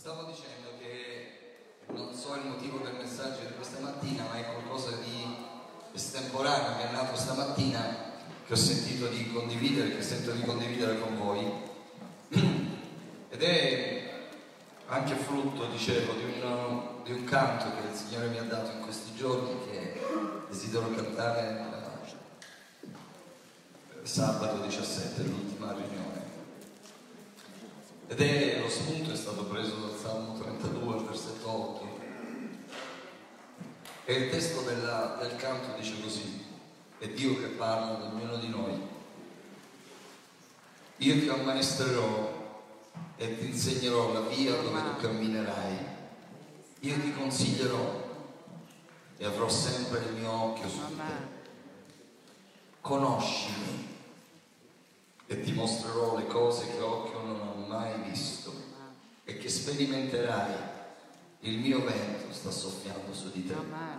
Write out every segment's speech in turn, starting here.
Stavo dicendo che non so il motivo del messaggio di questa mattina, ma è qualcosa di estemporaneo che è nato stamattina, che ho sentito di condividere, che sento di condividere con voi, ed è anche frutto, dicevo, di un canto che il Signore mi ha dato in questi giorni, che desidero cantare sabato 17, l'ultima riunione. Ed è lo spunto è stato preso dal Salmo 32, al versetto 8. E il testo del canto dice così: è Dio che parla ad ognuno di noi. Io ti ammaestrerò e ti insegnerò la via dove tu camminerai. Io ti consiglierò e avrò sempre il mio occhio su di te. Conoscimi e ti mostrerò le cose che occhio non ha mai visto e che sperimenterai. Il mio vento sta soffiando su di te.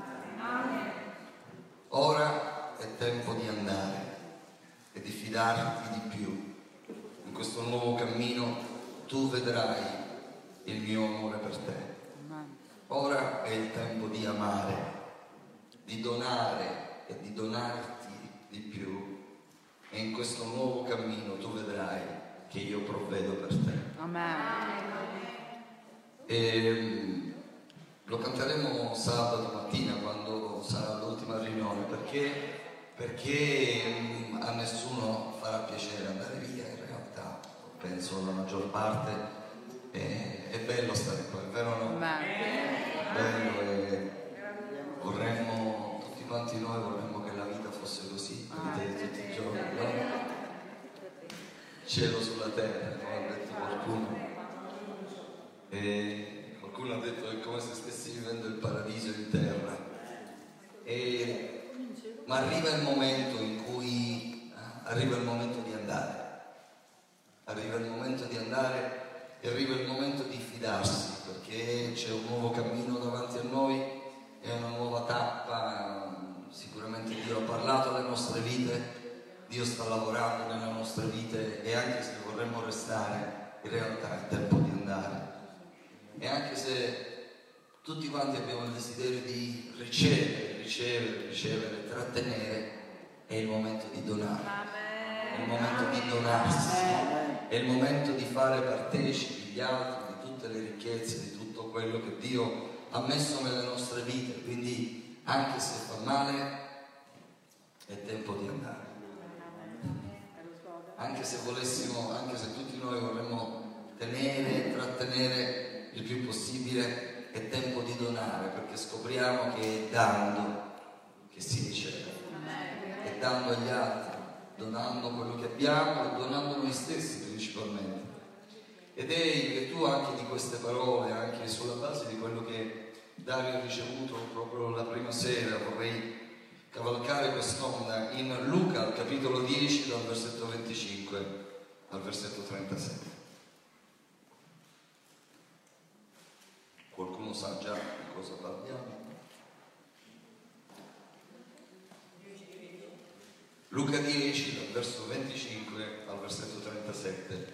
Ora è tempo di andare e di fidarti di più. In questo nuovo cammino tu vedrai il mio amore per te. Ora è il tempo di amare, di donare e di donarti di più. E in questo nuovo cammino tu vedrai che io provvedo per te. Amen. E lo canteremo sabato mattina quando sarà l'ultima riunione, perché a nessuno farà piacere andare via. In realtà penso la maggior parte è bello stare qua, è vero o no? È bello, e vorremmo, tutti quanti noi vorremmo che la vita fosse così, la vita di tutti i giorni, no? Cielo sulla terra, come ha detto qualcuno. E qualcuno ha detto che è come se stessi vivendo il paradiso in terra. Ma arriva il momento in cui arriva il momento di andare. Arriva il momento di andare e arriva il momento di fidarsi, perché c'è un nuovo cammino davanti a noi, è una nuova tappa. Sicuramente Dio ha parlato alle nostre vite, Dio sta lavorando nelle nostre vite, e anche se vorremmo restare, in realtà è tempo di andare. E anche se tutti quanti abbiamo il desiderio di ricevere, trattenere, è il momento di donare, è il momento di donarsi, è il momento di fare partecipi gli altri di tutte le ricchezze, di tutto quello che Dio ha messo nelle nostre vite. Quindi anche se fa male è tempo di andare. Anche se volessimo, anche se tutti noi vorremmo tenere, trattenere il più possibile, è tempo di donare, perché scopriamo che è dando che si riceve, è dando agli altri, donando quello che abbiamo e donando noi stessi principalmente. Ed è in virtù anche di queste parole, anche sulla base di quello che Dario ha ricevuto proprio la prima sera, vorrei cavalcare quest'onda in Luca al capitolo 10 dal versetto 25 al versetto 37. Qualcuno sa già di cosa parliamo? Luca 10 dal verso 25 al versetto 37.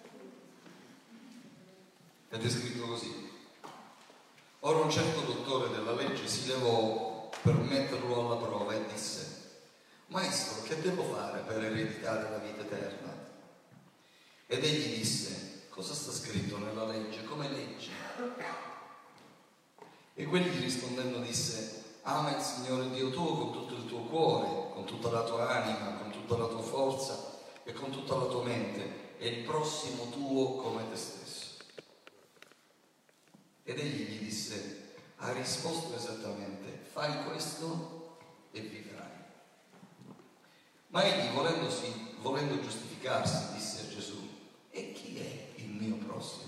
Ed è scritto così: ora un certo dottore della legge si levò per metterlo alla prova e disse: Maestro, che devo fare per ereditare la vita eterna? Ed egli disse: cosa sta scritto nella legge? Come leggi? E quegli rispondendo disse: ama il Signore Dio tuo con tutto il tuo cuore, con tutta la tua anima, con tutta la tua forza e con tutta la tua mente, e il prossimo tuo come te stesso. Ed egli gli disse: ha risposto esattamente, fai questo e vivrai. Ma egli, volendo giustificarsi, disse a Gesù: e chi è il mio prossimo?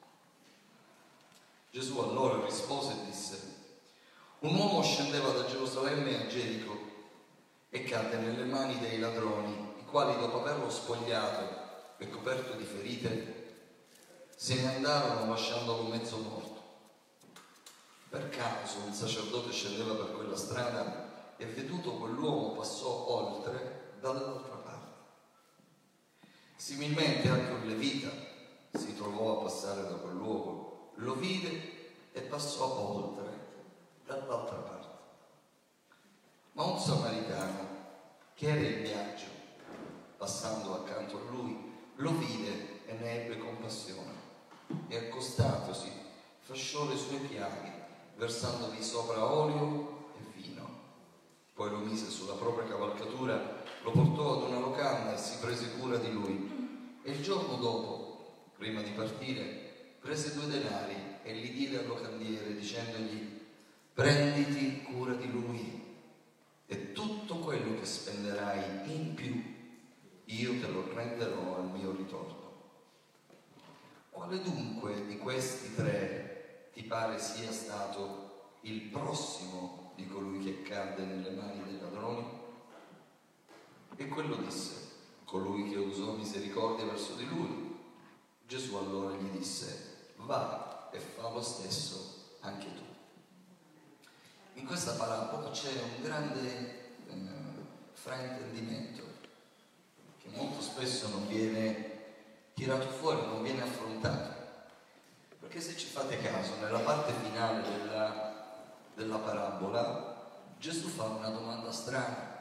Gesù allora rispose e disse: un uomo scendeva da Gerusalemme a Gerico e cadde nelle mani dei ladroni, i quali, dopo averlo spogliato e coperto di ferite, se ne andarono lasciandolo mezzo morto. Per caso un sacerdote scendeva per quella strada e, veduto quell'uomo, passò oltre dall'altra parte. Similmente anche un levita si trovò a passare da quel luogo, lo vide e passò oltre, dall'altra parte. Ma un samaritano che era in viaggio, passando accanto a lui, lo vide e ne ebbe compassione e accostatosi fasciò le sue piaghe, versandovi sopra olio e vino. Poi lo mise sulla propria cavalcatura, lo portò ad una locanda e si prese cura di lui. E il giorno dopo, prima di partire, prese 2 denari e li diede al locandiere dicendogli: prenditi cura di lui e tutto quello che spenderai in più io te lo renderò al mio ritorno. Quale dunque di questi 3 ti pare sia stato il prossimo di colui che cadde nelle mani dei ladroni? E quello disse: colui che usò misericordia verso di lui. Gesù allora gli disse: va e fa lo stesso anche tu. In questa parabola c'è un grande fraintendimento che molto spesso non viene tirato fuori, non viene affrontato. Perché se ci fate caso, nella parte finale della parabola, Gesù fa una domanda strana.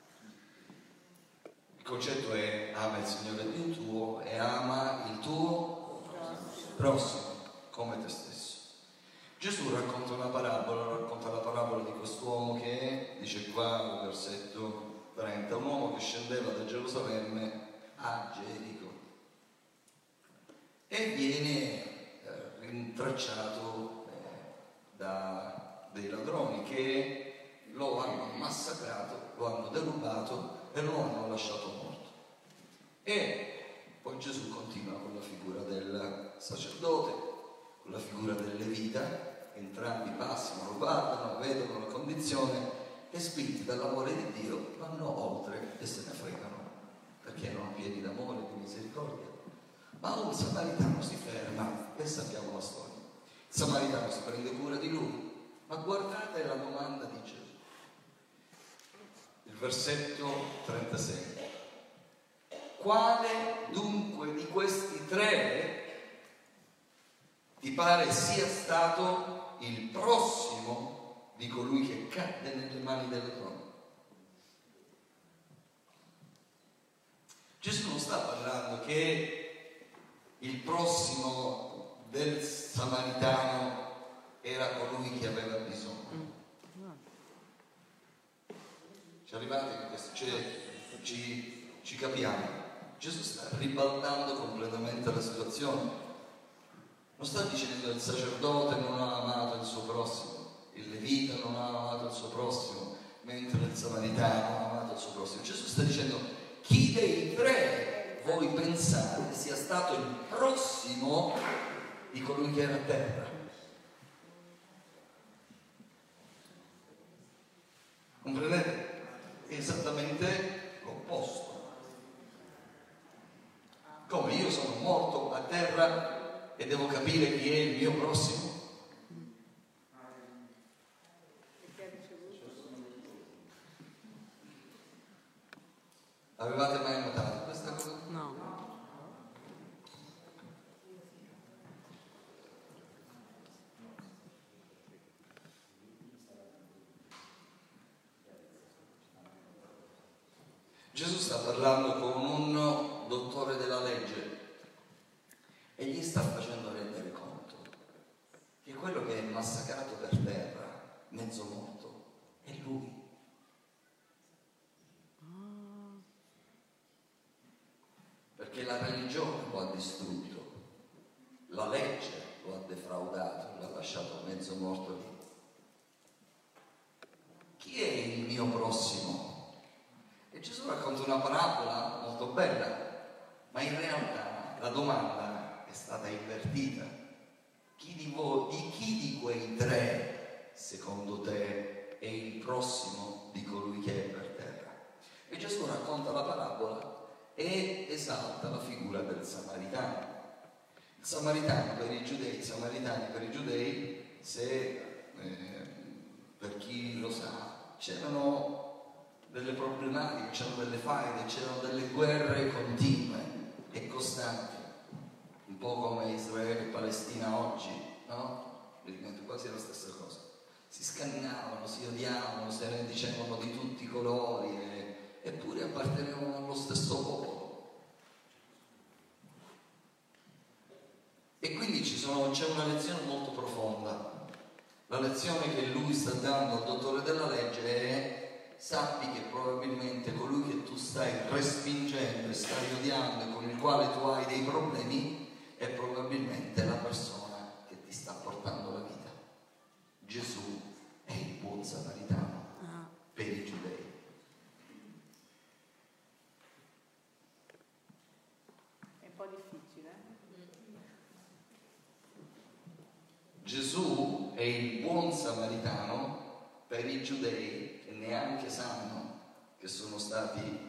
Il concetto è: ama il Signore Dio tuo e ama il tuo prossimo come te stesso. Gesù racconta la parabola di quest'uomo che dice qua, versetto 30, un uomo che scendeva da Gerusalemme a Gerico e viene rintracciato da dei ladroni che lo hanno massacrato, lo hanno derubato e lo hanno lasciato morto. E poi Gesù continua con la figura del sacerdote, con la figura del levita. Entrambi passano, lo guardano, vedono la condizione e, spinti dall'amore di Dio, vanno oltre e se ne fregano, perché erano pieni d'amore e di misericordia. Ma un samaritano si ferma e sappiamo la storia. Il samaritano si prende cura di lui, ma guardate la domanda di Gesù. Il versetto 36. Quale dunque di questi 3 ti pare sia stato il prossimo di colui che cadde nelle mani del ladrone? Gesù non sta parlando che il prossimo del samaritano era colui che aveva bisogno. Ci arrivate con questo? Ci capiamo. Gesù sta ribaltando completamente la situazione. Non sta dicendo che il sacerdote non ha amato il suo prossimo, il levita non ha amato il suo prossimo, mentre il samaritano ha amato il suo prossimo. Gesù sta dicendo: chi dei 3 voi pensate sia stato il prossimo di colui che era a terra? Comprendete? È esattamente l'opposto. Come io sono morto a terra e devo capire chi è il mio prossimo. Avevate mai notato questa cosa? No. Gesù sta parlando con un dottore della legge e gli sta facendo rendere conto che quello che è massacrato per terra, mezzo morto, è lui. Perché la religione lo ha distrutto, la legge lo ha defraudato, l'ha lasciato mezzo morto lì. Chi è il mio prossimo? E Gesù racconta una parabola molto bella, ma in realtà la domanda è stata invertita. Chi di quei 3, secondo te, è il prossimo di colui che è per terra? E Gesù racconta la parabola e esalta la figura del samaritano. Il samaritano per i giudei, samaritani per i giudei, per chi lo sa, c'erano delle problematiche, c'erano delle faide, c'erano delle guerre continue e costanti, un po' come Israele e Palestina oggi, no? Praticamente quasi la stessa cosa. Si scannavano, si odiavano, se ne dicevano di tutti i colori, eppure appartenevano allo stesso popolo. E quindi c'è una lezione molto profonda. La lezione che lui sta dando al dottore della legge è: sappi che probabilmente colui che tu stai respingendo e stai odiando e con il quale tu hai dei problemi è probabilmente la persona che ti sta portando la vita. Gesù è il buon samaritano per i giudei. È un po' difficile. Gesù è il buon samaritano per i giudei che neanche sanno che sono stati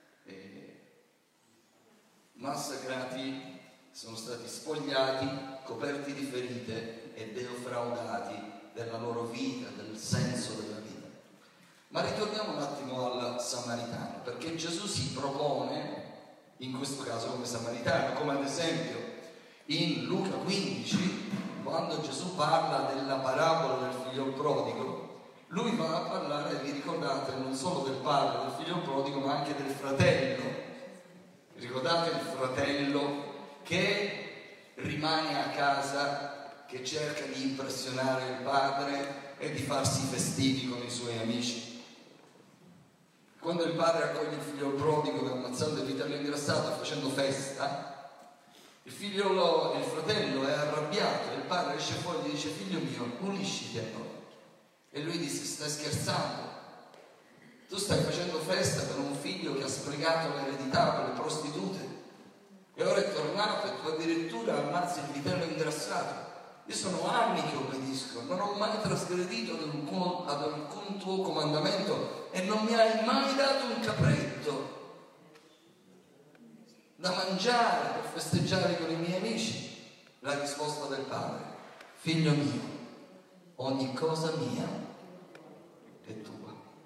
massacrati, sono stati spogliati, coperti di ferite e defraudati della loro vita, del senso della vita. Ma ritorniamo un attimo al samaritano, perché Gesù si propone in questo caso come samaritano, come ad esempio in Luca 15, quando Gesù parla della parabola del figlio prodigo. Lui va a parlare, vi ricordate, non solo del padre del figlio prodigo, ma anche del fratello. Ricordate il fratello che rimane a casa, che cerca di impressionare il padre e di farsi festivi con i suoi amici? Quando il padre accoglie il figlio prodigo ammazzando il vitello ingrassato e facendo festa, il fratello è arrabbiato e il padre esce fuori e gli dice: figlio mio, unisciti a noi. E lui disse: stai scherzando? Tu stai facendo festa per un figlio che ha sprecato l'eredità per le prostitute e ora è tornato e tu addirittura ammazzi il vitello ingrassato. Io sono anni che obbedisco, non ho mai trasgredito ad alcun tuo comandamento e non mi hai mai dato un capretto da mangiare per festeggiare con i miei amici. La risposta del padre: figlio mio, ogni cosa mia è tua,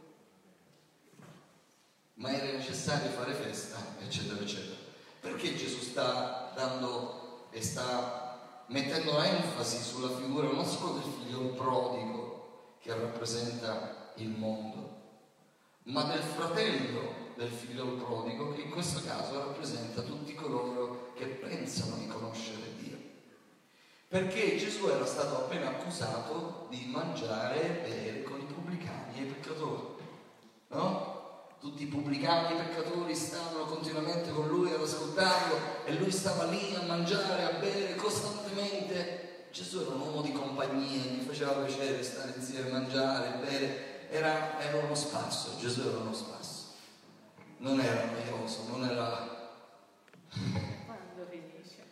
ma era necessario fare festa, eccetera eccetera. Perché Gesù sta dando e sta mettendo enfasi sulla figura non solo del figlio prodigo che rappresenta il mondo, ma del fratello del figlio prodigo, che in questo caso rappresenta tutti coloro che pensano di conoscere Dio. Perché Gesù era stato appena accusato di mangiare e bere con i pubblicani e i peccatori, no? Tutti i pubblicani e i peccatori stavano continuamente con lui ad ascoltarlo e lui stava lì a mangiare, a bere costantemente. Gesù era un uomo di compagnia, gli faceva piacere stare insieme, mangiare, bere. Era uno spasso, Gesù era uno spasso. Non era noioso, non era... Quando finisce?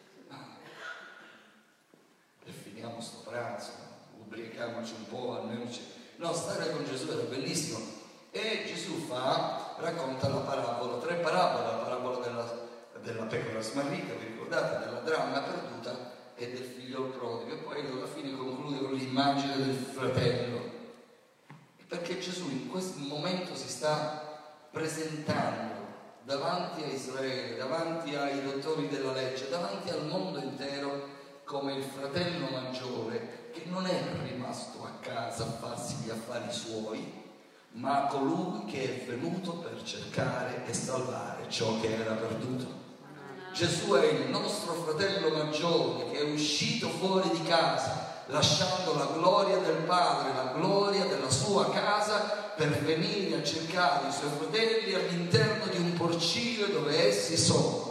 E finiamo sto pranzo, ubriachiamoci un po', almeno No, stare con Gesù era bellissimo. E Gesù racconta la parabola, 3 parabole: la parabola della pecora smarrita, vi ricordate, della dramma perduta e del figlio prodigo, e poi alla fine conclude con l'immagine del fratello. Perché Gesù in questo momento si sta presentando davanti a Israele, davanti ai dottori della legge, davanti al mondo intero come il fratello maggiore che non è rimasto a casa a farsi gli affari suoi, ma colui che è venuto per cercare e salvare ciò che era perduto. Gesù è il nostro fratello maggiore che è uscito fuori di casa lasciando la gloria del Padre, la gloria della sua casa, per venire a cercare i suoi fratelli all'interno di un porcile dove essi sono.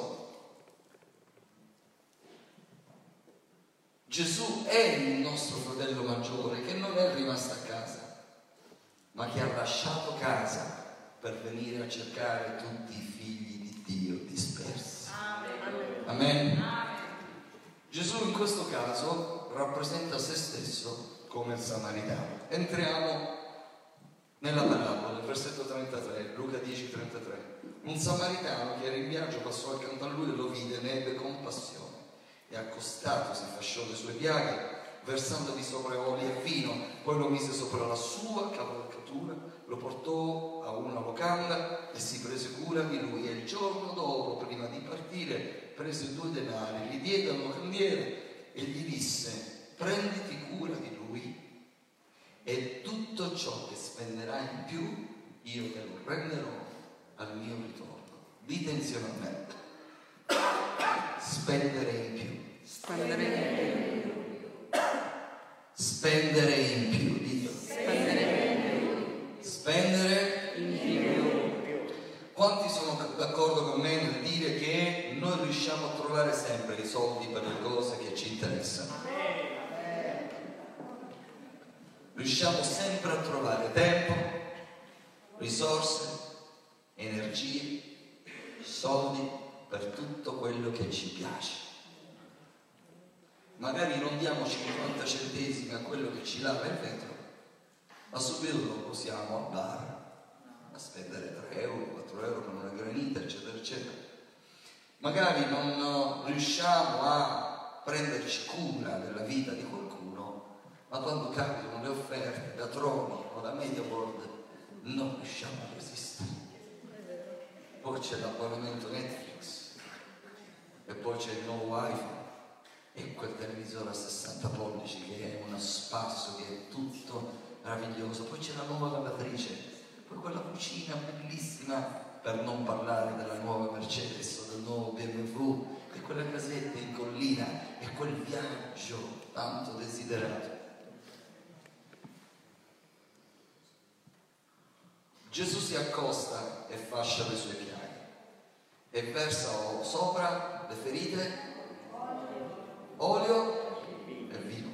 Gesù è il nostro fratello maggiore che non è rimasto a casa, ma che ha lasciato casa per venire a cercare tutti i figli di Dio dispersi. Amen. Amen. Gesù in questo caso rappresenta se stesso come il samaritano. Entriamo nella parabola, nel versetto 33, Luca 10:33. Un samaritano che era in viaggio passò accanto a lui e lo vide, ne ebbe compassione e accostato si fasciò le sue piaghe, versandovi sopra olio e vino, poi lo mise sopra la sua cavalcatura, lo portò a una locanda e si prese cura di lui. E il giorno dopo, prima di partire, prese 2 denari, li diede al locandiere e gli disse: prenditi cura di lui e tutto ciò che spenderai in più io te lo renderò al mio ritorno. Dite insieme a me: spendere in più. Spendere in più. Spendere in più. Dite. Spendere in più. Quanti sono d'accordo con me nel dire che noi riusciamo a trovare sempre i soldi per le cose che ci interessano? Riusciamo sempre a trovare tempo, risorse, energie, soldi per tutto quello che ci piace. Magari non diamo 50 centesimi a quello che ci lava il vetro, ma subito lo usiamo al bar a spendere 3 euro, 4 euro per una granita, eccetera, eccetera. Magari non riusciamo a prenderci cura della vita di qualcuno, ma quando capitano le offerte da Troni o da MediaWorld non riusciamo a resistere. Poi c'è l'abbonamento Netflix e poi c'è il nuovo iPhone e quel televisore a 60 pollici che è uno spasso, che è tutto meraviglioso. Poi c'è la nuova lavatrice, poi quella cucina bellissima, per non parlare della nuova Mercedes o del nuovo BMW e quella casetta in collina e quel viaggio tanto desiderato. Gesù si accosta e fascia le sue piaghe e versa sopra le ferite olio e vino.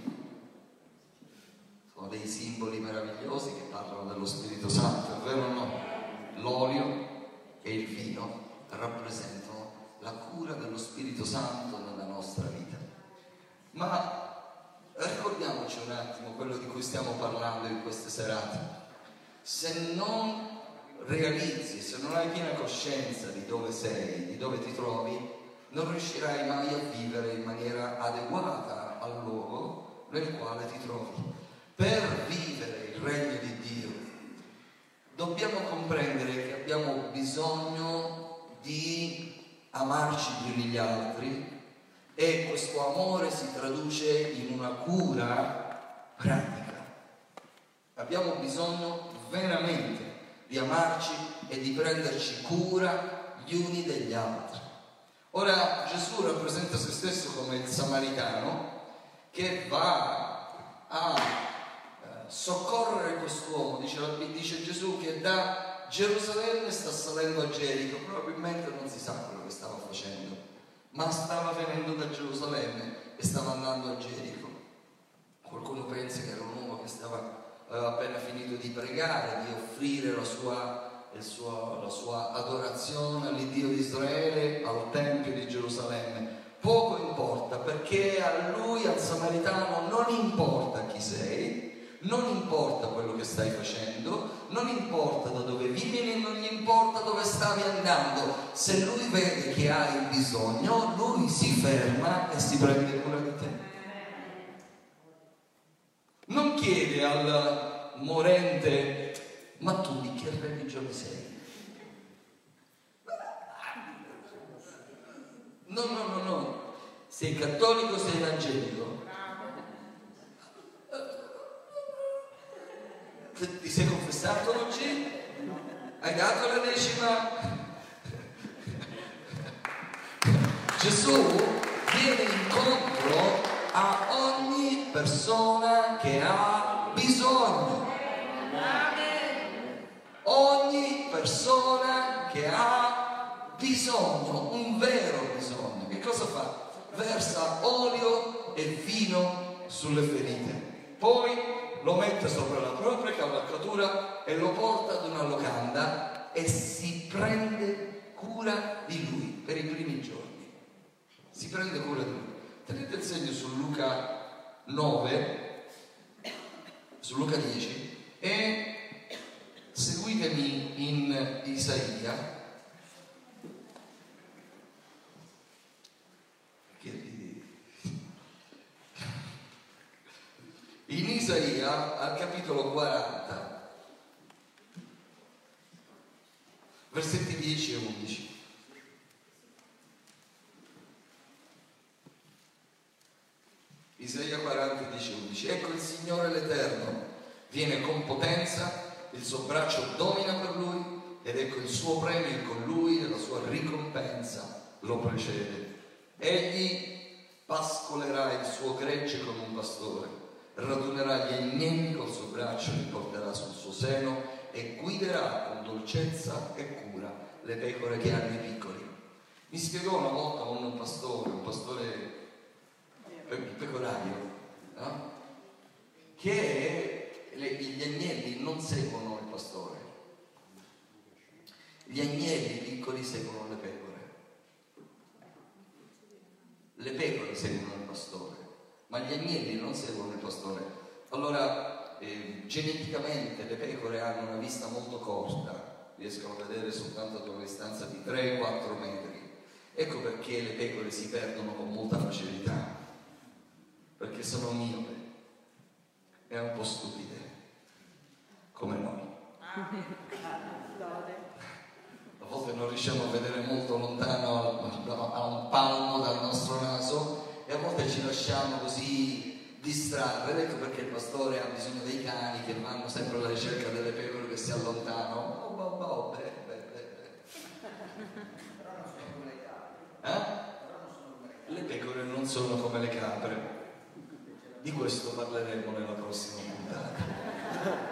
Sono dei simboli meravigliosi che parlano dello Spirito Santo, è vero o no? L'olio e il vino rappresentano la cura dello Spirito Santo nella nostra vita. Ma ricordiamoci un attimo quello di cui stiamo parlando in queste serate. Se non realizzi, se non hai piena coscienza di dove sei, di dove ti trovi, non riuscirai mai a vivere in maniera adeguata al luogo nel quale ti trovi. Per vivere il regno di Dio dobbiamo comprendere che abbiamo bisogno di amarci gli uni gli altri e questo amore si traduce in una cura pratica. Abbiamo bisogno veramente di amarci e di prenderci cura gli uni degli altri. Ora Gesù rappresenta se stesso come il samaritano che va a soccorrere quest'uomo. Dice Gesù che da Gerusalemme sta salendo a Gerico, probabilmente non si sa quello che stava facendo, ma stava venendo da Gerusalemme e stava andando a Gerico. Qualcuno pensa che era un uomo che aveva appena finito di pregare, di offrire la sua adorazione all'Iddio di Israele al Tempio di Gerusalemme. Poco importa, perché a lui, al samaritano, non importa chi sei, non importa quello che stai facendo, non importa da dove vieni, non gli importa dove stavi andando. Se lui vede che hai bisogno, lui si ferma e si prende cura di te. Non chiede al morente: ma tu di che religione sei? No. Sei cattolico o sei evangelico? Ti sei confessato oggi? Hai dato la decima? Gesù viene incontro a ogni persona che ha bisogno. Ogni persona che ha bisogno, un vero bisogno. Che cosa fa? Versa olio e vino sulle ferite, poi lo mette sopra la propria cavalcatura e lo porta ad una locanda e si prende cura di lui per i primi giorni. Si prende cura di lui. Tenete il segno su Luca 9, su Luca 10 e seguitemi in Isaia. In Isaia al capitolo 40, versetti 10 e 11. Isaia 40 dice 11: ecco il Signore l'Eterno viene con potenza, il suo braccio domina per lui, ed ecco il suo premio con lui e la sua ricompensa lo precede. Egli pascolerà il suo gregge come un pastore, radunerà gli agnelli col suo braccio, li porterà sul suo seno e guiderà con dolcezza e cura le pecore che hanno i piccoli. Mi spiegò una volta un pastore pecorario, no? Che gli agnelli non seguono il pastore, gli agnelli piccoli seguono le pecore seguono il pastore, ma gli agnelli non seguono il pastore. Allora geneticamente le pecore hanno una vista molto corta, riescono a vedere soltanto ad una distanza di 3-4 metri. Ecco perché le pecore si perdono con molta facilità, perché sono miope e un po' stupide, come noi. A volte non riusciamo a vedere molto lontano, a un palmo dal nostro naso, e a volte ci lasciamo così distrarre. Ecco perché il pastore ha bisogno dei cani che vanno sempre alla ricerca delle pecore che si allontanano. Le pecore non sono come le capre. Di questo parleremo nella prossima puntata.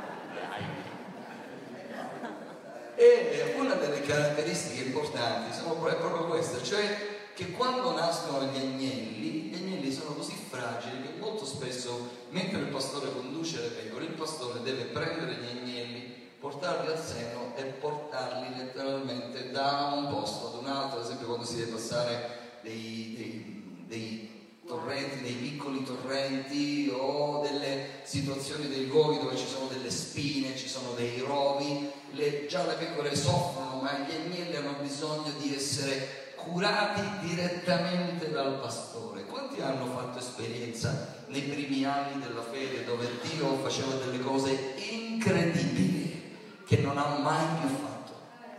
E una delle caratteristiche importanti è proprio questa, cioè che quando nascono gli agnelli sono così fragili che molto spesso, mentre il pastore conduce le pecore, il pastore deve prendere gli agnelli, portarli al seno e portarli letteralmente da un posto ad un altro. Ad esempio quando si deve passare dei torrenti, dei piccoli torrenti, o delle situazioni dei luoghi dove ci sono delle spine, ci sono dei rovi, già le pecore soffrono, ma gli agnelli hanno bisogno di essere curati direttamente dal pastore. Quanti hanno fatto esperienza nei primi anni della fede dove Dio faceva delle cose incredibili che non ha mai più fatto?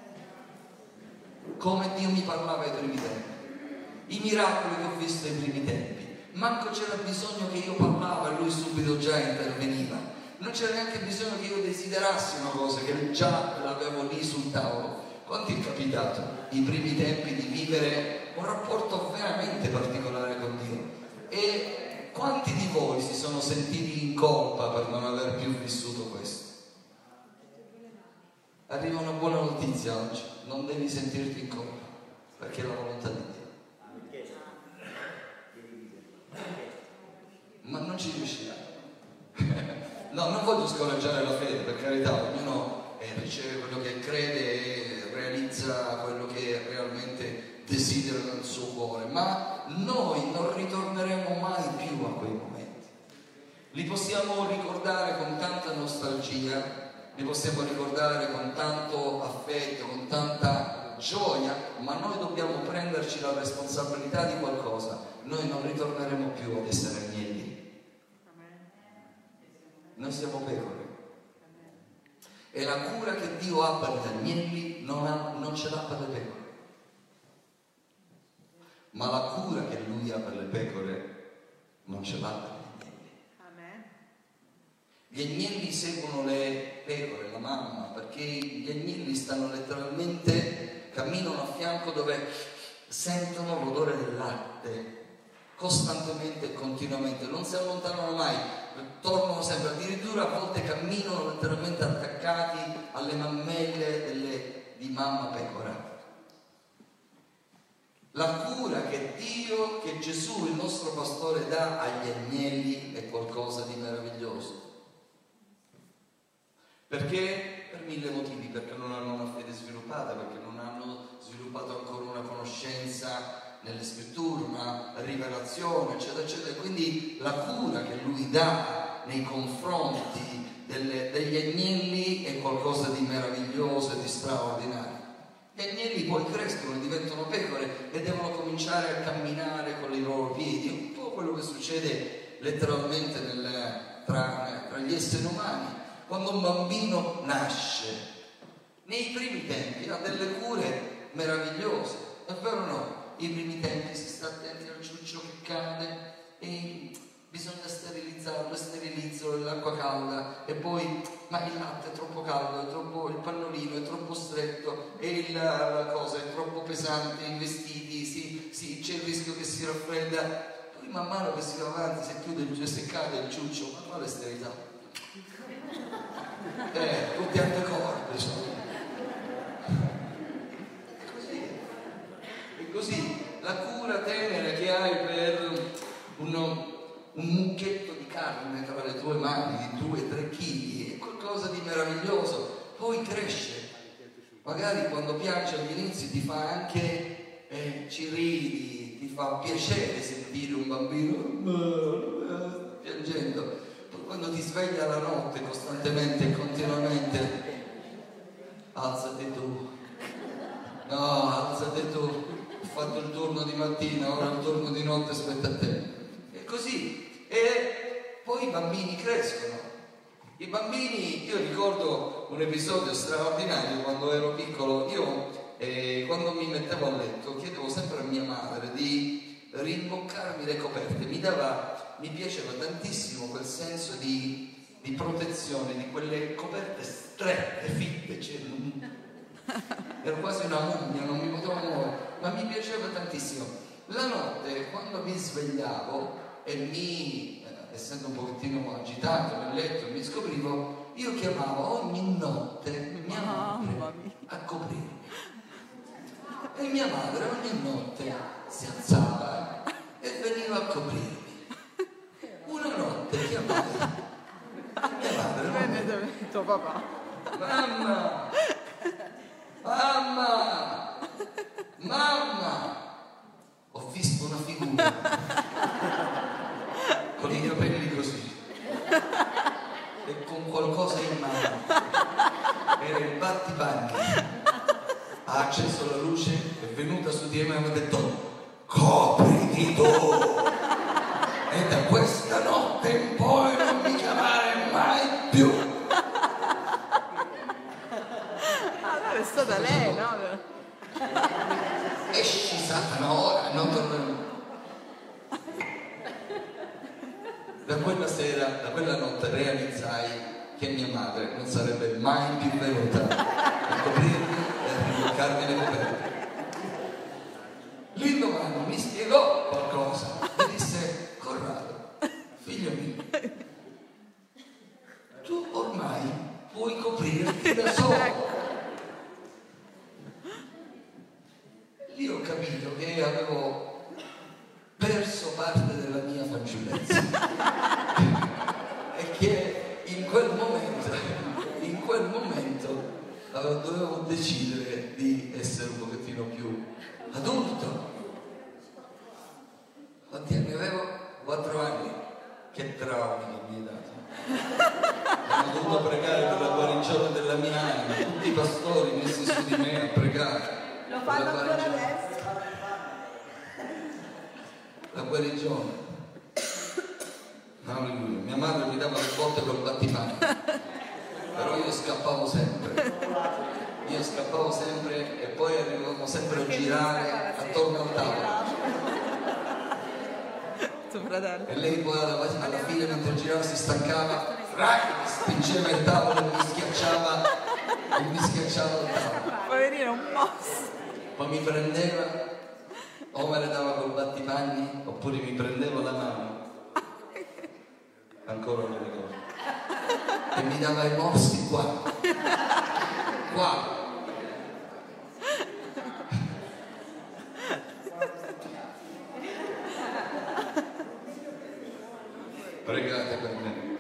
Come Dio mi parlava ai primi tempi, i miracoli che ho visto ai primi tempi, manco c'era bisogno che io parlava e lui subito già interveniva, non c'era neanche bisogno che io desiderassi una cosa che già l'avevo lì sul tavolo. Quanti è capitato i primi tempi di vivere un rapporto veramente particolare con Dio? E quanti di voi si sono sentiti in colpa per non aver più vissuto questo? Arriva una buona notizia oggi: non devi sentirti in colpa, perché è la volontà di Dio. Ma non ci riuscirà. No, non voglio scoraggiare la fede, per carità, ognuno riceve quello che crede e realizza quello che realmente desidera nel suo cuore, ma noi non ritorneremo mai più a quei momenti. Li possiamo ricordare con tanta nostalgia, li possiamo ricordare con tanto affetto, con tanta gioia, ma noi dobbiamo prenderci la responsabilità di qualcosa. Noi non ritorneremo più ad essere agnelli. Noi siamo pecore. E la cura che Dio ha per gli agnelli non ce l'ha per le pecore. Ma la cura che Lui ha per le pecore non ce l'ha per gli agnelli. Amen. Gli agnelli seguono le pecore, la mamma, perché gli agnelli stanno letteralmente, camminano a fianco dove sentono l'odore del latte costantemente e continuamente, non si allontanano mai, tornano sempre, addirittura a volte camminano letteralmente attaccati alle mammelle di mamma pecora. La cura che Dio, che Gesù, il nostro pastore, dà agli agnelli è qualcosa di meraviglioso. Perché? Per mille motivi: perché non hanno una fede sviluppata, perché non hanno sviluppato ancora una conoscenza nelle scritture, una rivelazione, eccetera, eccetera. Quindi la cura che Lui dà nei confronti degli agnelli è qualcosa di meraviglioso e di straordinario. Gli agnelli poi crescono, diventano pecore e devono cominciare a camminare con i loro piedi, un po' quello che succede letteralmente tra gli esseri umani. Quando un bambino nasce, nei primi tempi ha delle cure meravigliose, è vero o no? I primi tempi si sta attenti al ciuccio che cade e frizzolo dell'acqua calda e poi ma il latte è troppo caldo, è troppo, il pannolino è troppo stretto e la cosa è troppo pesante, i vestiti, c'è il rischio che si raffredda. Poi man mano che si va avanti, se cade il ciuccio, ma quale sterilità? Tutti anticorpi sono. È così, la cura tenera che hai per un mucchietto di carne tra le tue mani di 2-3 kg è qualcosa di meraviglioso, poi cresce, magari quando piange agli inizi ti fa anche ci ridi, ti fa piacere sentire un bambino piangendo, poi quando ti sveglia la notte costantemente e continuamente, alzati tu, no, alzati tu, ho fatto il turno di mattina, ora il turno di notte spetta a te. E così. E poi i bambini crescono. I bambini, io ricordo un episodio straordinario quando ero piccolo. Io quando mi mettevo a letto chiedevo sempre a mia madre di rimboccarmi le coperte. Mi piaceva tantissimo quel senso di protezione, di quelle coperte strette, fitte, cioè, ero quasi una mummia, non mi potevo muovere, ma mi piaceva tantissimo. La notte, quando mi svegliavo e essendo un pochettino agitato nel letto, mi scoprivo, io chiamavo ogni notte mia madre a coprirmi. E mia madre ogni notte si alzava e veniva a coprirmi. Una notte chiamavo mia madre, tuo papà. mamma, mamma, mamma, ho visto una figura con i capelli così e con qualcosa in mano, era il battipanni, ha acceso la luce, è venuta su di me e mi ha detto copriti tu e da questa notte in poi non mi chiamare mai più. Allora è stata lei, no? Esci Satana ora, non tornerò. Da quella sera, da quella notte realizzai che mia madre non sarebbe mai più venuta a coprirmi e a rimboccarmi le coperte. L'indomani mi spiegò qualcosa, mi disse Corrado, figlio mio, tu ormai puoi coprirti da solo. Lì ho capito che avevo perso parte della mia fanciullezza e che in quel momento dovevo decidere di essere un pochettino più adulto. Quanti anni avevo? 4 anni. Che traumi che mi hai dato. Ho dovuto pregare per la guarigione della mia anima, tutti i pastori messi su di me a pregare. Lo fanno ancora adesso. La guarigione. Alleluia. Mia madre mi dava le botte col battipane, però io scappavo sempre e poi arrivavamo sempre a girare attorno al tavolo. Tuo fratello. E lei poi alla fine, mentre girava, si stancava, spingeva il tavolo e mi schiacciava il tavolo. Poverino, un mosso. Poi mi prendeva, o me le dava col battipanni, oppure mi prendeva la mano, ancora non mi ricordo, e mi dava i morsi qua. Pregate per me.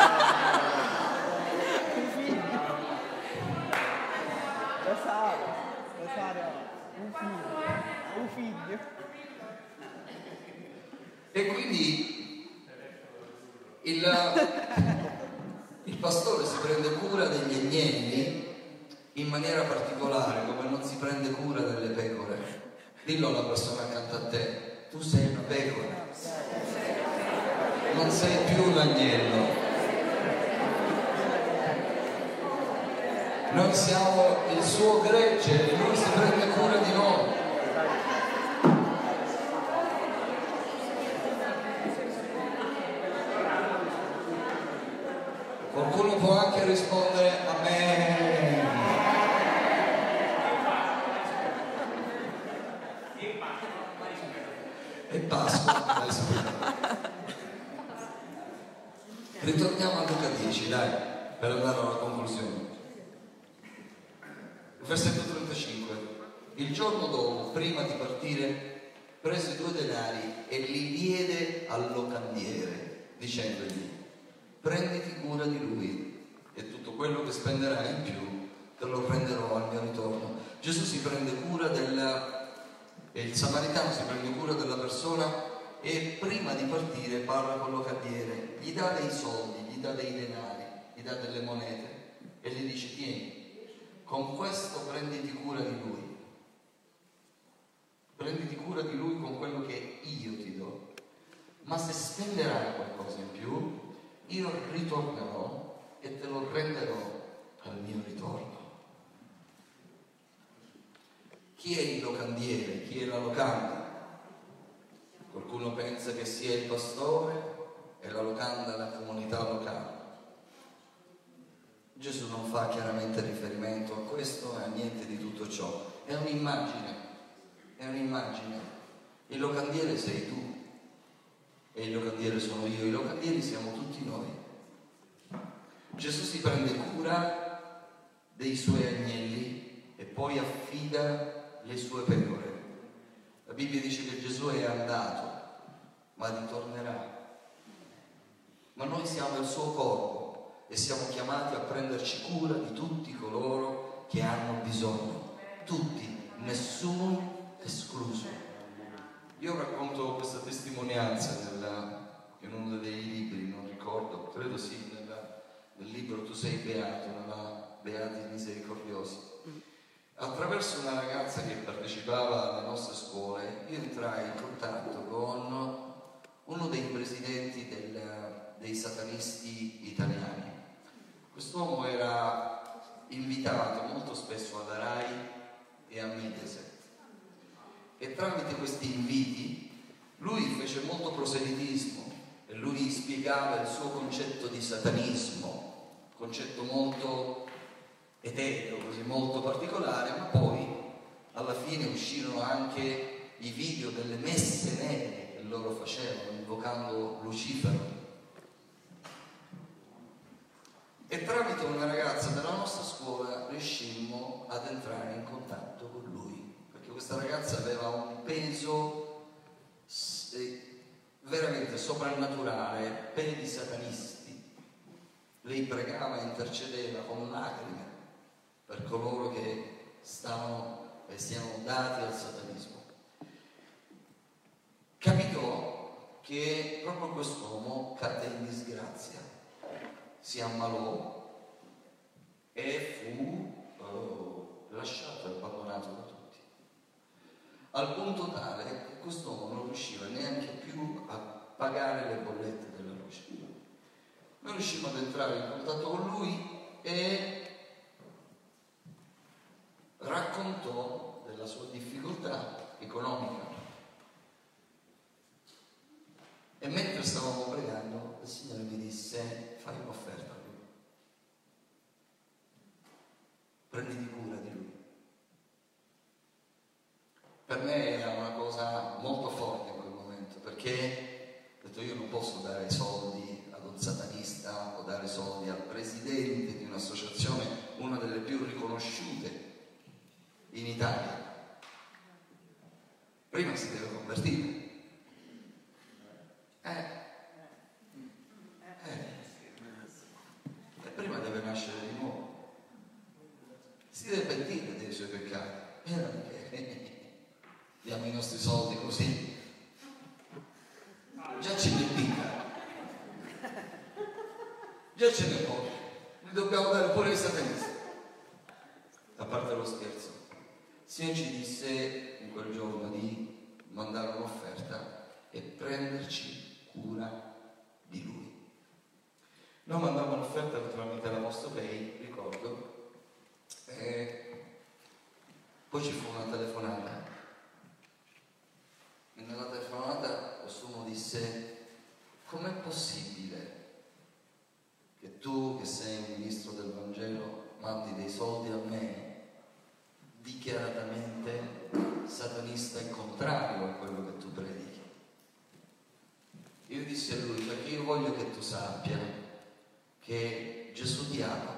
Rosario, un figlio. E quindi il pastore si prende cura degli agnelli in maniera particolare, come non si prende cura delle pecore. Dillo alla persona accanto a te, tu sei una pecora, non sei più un agnello. Noi siamo il suo gregge e lui si prende cura di noi. Qualcuno può anche rispondere amen. E Pasqua. Ritorniamo a Luca 10, dai, per andare alla conclusione. Versetto 35. Il giorno dopo, prima di partire, prese 2 denari e li diede al locandiere, dicendogli: prenditi cura di lui e tutto quello che spenderai in più te lo prenderò al mio ritorno. Gesù si prende cura il samaritano si prende cura della persona e prima di partire parla con il locandiere, gli dà dei soldi, gli dà dei denari, gli dà delle monete e gli dice: tieni, con questo prenditi cura di lui, prenditi cura di lui con quello che io ti do, ma se spenderai qualcosa in più io ritornerò e te lo renderò al mio ritorno. Chi è il locandiere? Chi è la locanda? Qualcuno pensa che sia il pastore e la locanda la comunità locale. Gesù non fa chiaramente riferimento a questo e a niente di tutto ciò. È un'immagine. Il locandiere sei tu e il locandiere sono io. I locandieri siamo tutti noi. Gesù si prende cura dei suoi agnelli e poi affida le sue pecore. La Bibbia dice che Gesù è andato, ma ritornerà. Ma noi siamo il suo corpo e siamo chiamati a prenderci cura di tutti coloro che hanno bisogno. Tutti, nessuno escluso. Io racconto questa testimonianza in uno dei libri, non ricordo, credo sì, nel libro Tu sei beato, nella Beati Misericordiosi. Attraverso una ragazza che partecipava alle nostre scuole, io entrai in contatto con uno dei presidenti dei satanisti italiani. Quest'uomo era invitato molto spesso alla RAI e a Mediaset e tramite questi inviti lui fece molto proselitismo e lui spiegava il suo concetto di satanismo, concetto molto etereo, così molto particolare, ma poi alla fine uscirono anche i video delle messe nere che loro facevano invocando Lucifero. E tramite una ragazza della nostra scuola riuscimmo ad entrare in contatto con lui, perché questa ragazza aveva un peso veramente soprannaturale, pieno di satanisti. Lei pregava e intercedeva con lacrime per coloro che siano dati al satanismo. Capitò che proprio quest'uomo cadde in disgrazia, si ammalò e fu lasciato e abbandonato da tutti, al punto tale che quest'uomo non riusciva neanche più a pagare le bollette della luce. Noi riuscimmo ad entrare in contatto con lui e raccontò della sua difficoltà economica. E mentre stavamo pregando, il Signore mi disse: fai un'offerta a lui, prenditi cura di lui. Per me era una cosa molto forte in quel momento, perché ho detto: io non posso dare soldi ad un satanista o dare soldi al presidente di un'associazione, una delle più riconosciute in Italia. Prima si deve convertire. E prima deve nascere di nuovo. Si deve pentire dei suoi peccati. E non è che diamo i nostri soldi così. Già ce ne pica. Già ce ne vuole. Li dobbiamo dare pure ai satanisti. A parte lo scherzo. Il Signore ci disse in quel giorno di mandare un'offerta e prenderci cura di Lui. Noi mandammo l'offerta tramite la nostra Pay, ricordo, e poi ci fu una telefonata. E nella telefonata quest'uomo disse: com'è possibile che tu, che voglio che tu sappia che Gesù ti ama.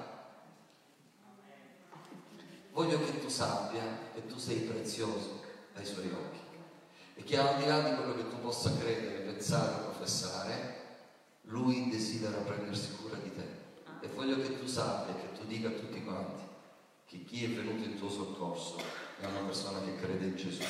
Voglio che tu sappia che tu sei prezioso ai suoi occhi e che al di là di quello che tu possa credere, pensare o professare, Lui desidera prendersi cura di te. E voglio che tu sappia, che tu dica a tutti quanti che chi è venuto in tuo soccorso è una persona che crede in Gesù.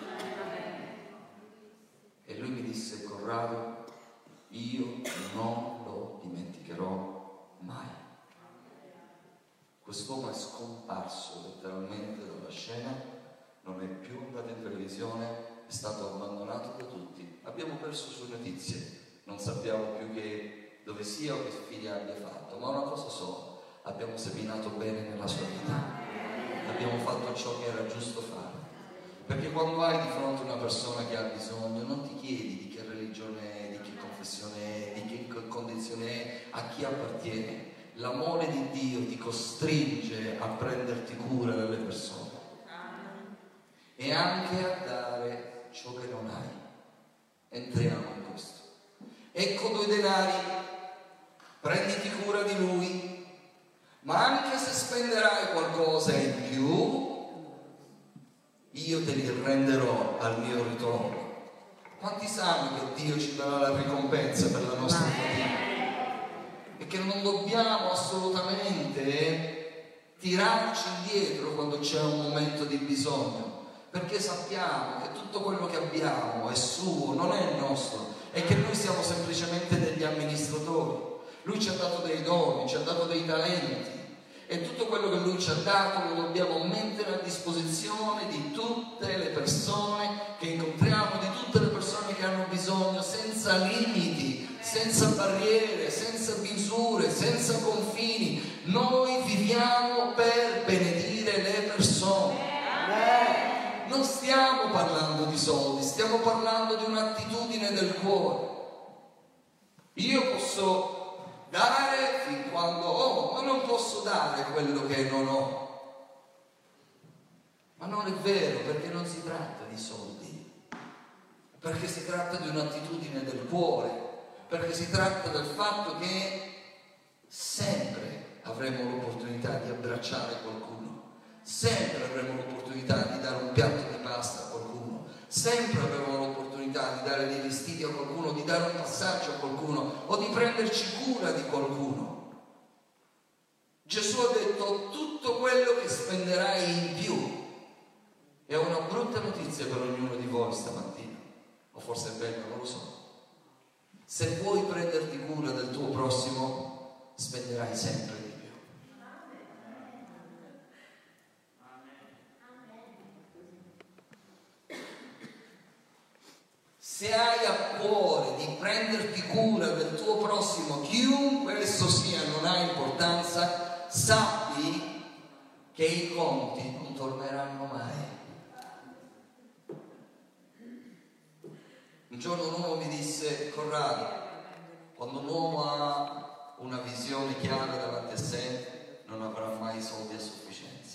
E lui mi disse: Corrado, io non lo dimenticherò mai. Quest'uomo è scomparso letteralmente dalla scena, non è più andato in televisione, è stato abbandonato da tutti. Abbiamo perso sue notizie, non sappiamo più dove sia o che fine abbia fatto, ma una cosa so: abbiamo seminato bene nella sua vita, abbiamo fatto ciò che era giusto fare. Perché quando hai di fronte una persona che ha bisogno, non ti chiedi di che religione è, di che confessione è, di che condizione è, a chi appartiene. L'amore di Dio ti costringe a prenderti cura delle persone e anche a dare ciò che non hai. Entriamo in questo. Ecco 2 denari, prenditi cura di lui, ma anche se spenderai qualcosa in più, io te li renderò al mio ritorno. Quanti sanno che Dio ci darà la ricompensa per la nostra fatica e che non dobbiamo assolutamente tirarci indietro quando c'è un momento di bisogno, perché sappiamo che tutto quello che abbiamo è suo, non è nostro, e che noi siamo semplicemente degli amministratori. Lui ci ha dato dei doni, ci ha dato dei talenti, e tutto quello che Lui ci ha dato lo dobbiamo mettere a disposizione di tutte le persone che incontriamo, di tutte le persone che hanno bisogno, senza limiti, senza barriere, senza misure, senza confini. Noi viviamo per benedire le persone. Non stiamo parlando di soldi, stiamo parlando di un'attitudine del cuore. Io posso dare fin quando ho, ma non posso dare quello che non ho. Ma non è vero, perché non si tratta di soldi, perché si tratta di un'attitudine del cuore, perché si tratta del fatto che sempre avremo l'opportunità di abbracciare qualcuno, sempre avremo l'opportunità di dare un piatto di pasta a qualcuno, sempre avremo l'opportunità di dare dei vestiti a qualcuno, di dare un passaggio a qualcuno o di prenderci cura di qualcuno. Gesù ha detto: tutto quello che spenderai in più. È una brutta notizia per ognuno di voi stamattina, o forse è bella, non lo so. Se vuoi prenderti cura del tuo prossimo, spenderai sempre di più. Se hai a cuore di prenderti cura del tuo prossimo, chiunque esso sia, non ha importanza, sappi che i conti non torneranno mai. Un giorno un uomo mi disse: Corrado, quando un uomo ha una visione chiara davanti a sé, non avrà mai soldi a sufficienza.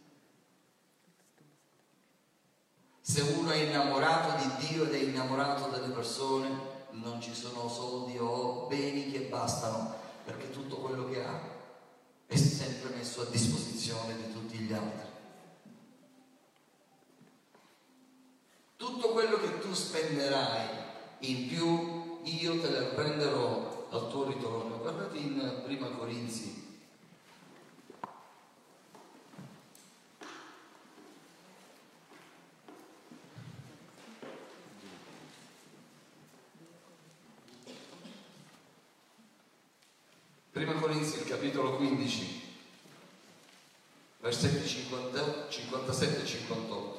Se uno è innamorato di Dio ed è innamorato delle persone, non ci sono soldi o beni che bastano, perché tutto quello che ha è sempre messo a disposizione di tutti gli altri. Tutto quello che tu spenderai in più, io te lo prenderò al tuo ritorno. Guardate in Prima Corinzi. Prima Corinzi, il capitolo 15, versetti 57 e 58.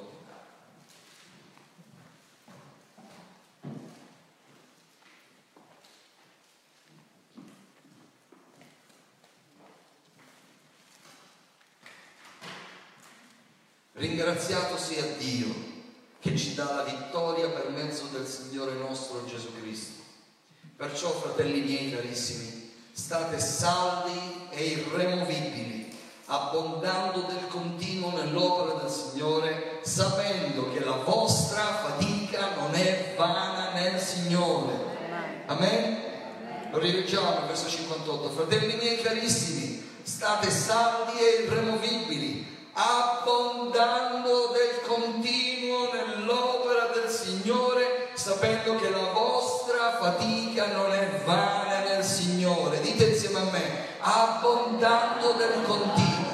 Ringraziato sia Dio che ci dà la vittoria per mezzo del Signore nostro Gesù Cristo. Perciò, fratelli miei carissimi, state saldi e irremovibili, abbondando del continuo nell'opera del Signore, sapendo che la vostra fatica non è vana nel Signore. Amen? Lo rileggiamo il verso 58. Fratelli miei carissimi, state saldi e irremovibili, abbondando del continuo nell'opera del Signore, sapendo che la vostra fatica non è vana nel Signore. Dite insieme a me: abbondando del continuo,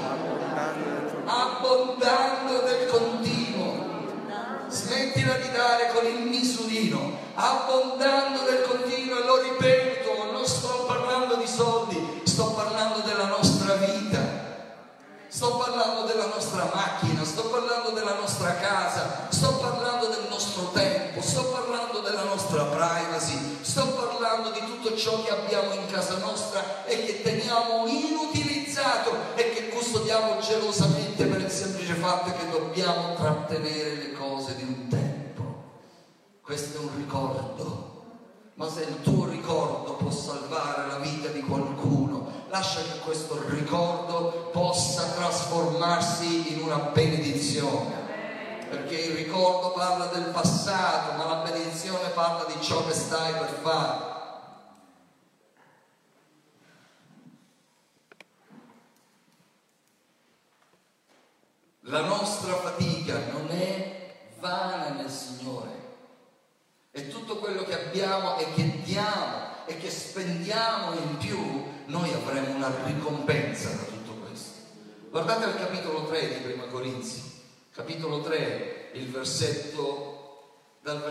abbondando del continuo. Smettila di dare con il misurino, abbondando del continuo. E lo ripeto, non sto parlando di soldi, sto parlando della nostra vita. Sto parlando della nostra macchina, sto parlando della nostra casa, sto parlando del nostro tempo, sto parlando della nostra privacy, sto parlando di tutto ciò che abbiamo in casa nostra e che teniamo inutilizzato e che custodiamo gelosamente per il semplice fatto che dobbiamo trattenere le cose di un tempo. Questo è un ricordo. Ma se il tuo ricordo può salvare la vita di qualcuno, lascia che questo ricordo possa trasformarsi in una benedizione. Perché il ricordo parla del passato, ma la benedizione parla di ciò che stai per fare. La nostra fatica non è vana nel Signore. E tutto quello che abbiamo e che diamo e che spendiamo in più, noi avremo una ricompensa da tutto questo. Guardate al capitolo 3 di Prima Corinzi, capitolo 3, il dal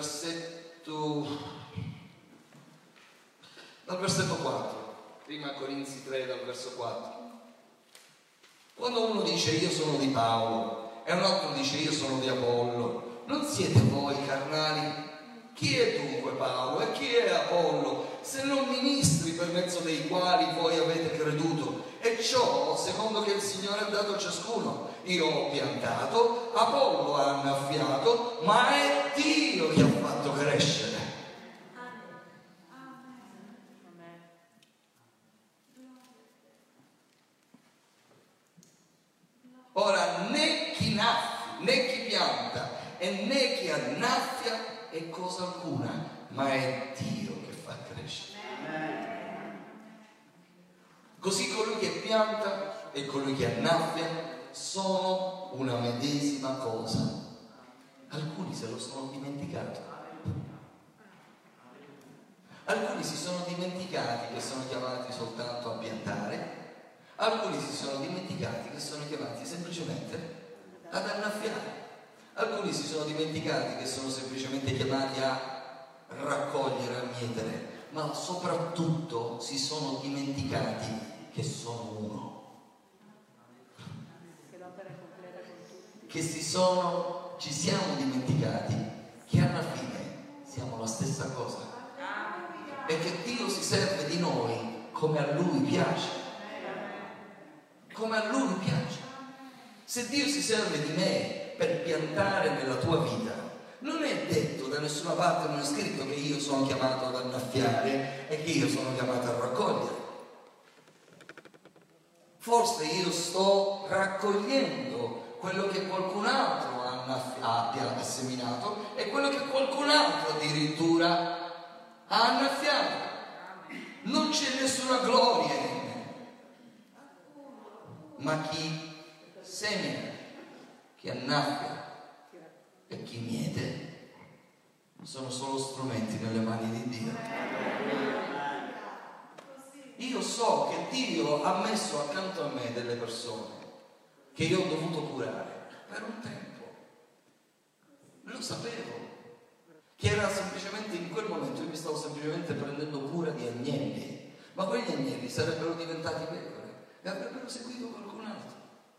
versetto 4, Prima Corinzi 3 dal verso 4. Quando uno dice io sono di Paolo e un altro dice io sono di Apollo, non siete voi carnali? Chi è dunque Paolo e chi è Apollo, se non ministri per mezzo dei quali voi avete creduto? E ciò secondo che il Signore ha dato a ciascuno. Io ho piantato, Apollo ha annaffiato, ma è Dio che ha fatto crescere. Ora né chi pianta e né chi annaffia è cosa alcuna, ma è Dio che fa crescere. Così colui che pianta e colui che annaffia sono una medesima cosa. Alcuni se lo sono dimenticato. Alcuni si sono dimenticati che sono chiamati soltanto a piantare, alcuni si sono dimenticati che sono chiamati semplicemente ad annaffiare. Alcuni si sono dimenticati che sono semplicemente chiamati a raccogliere, a mietere, ma soprattutto si sono dimenticati che sono uno. Ci siamo dimenticati che alla fine siamo la stessa cosa e che Dio si serve di noi come a Lui piace. Come a Lui piace. Se Dio si serve di me per piantare nella tua vita, non è detto da nessuna parte, non è scritto che io sono chiamato ad annaffiare e che io sono chiamato a raccogliere. Forse io sto raccogliendo quello che qualcun altro ha seminato e quello che qualcun altro addirittura ha annaffiato. Non c'è nessuna gloria in me, ma chi semina, chi annaffia e chi miete sono solo strumenti nelle mani di Dio. Io so che Dio ha messo accanto a me delle persone che io ho dovuto curare per un tempo. Lo sapevo che era semplicemente in quel momento io mi stavo semplicemente prendendo cura di agnelli, ma quegli agnelli sarebbero diventati pecore e avrebbero seguito qualcun altro.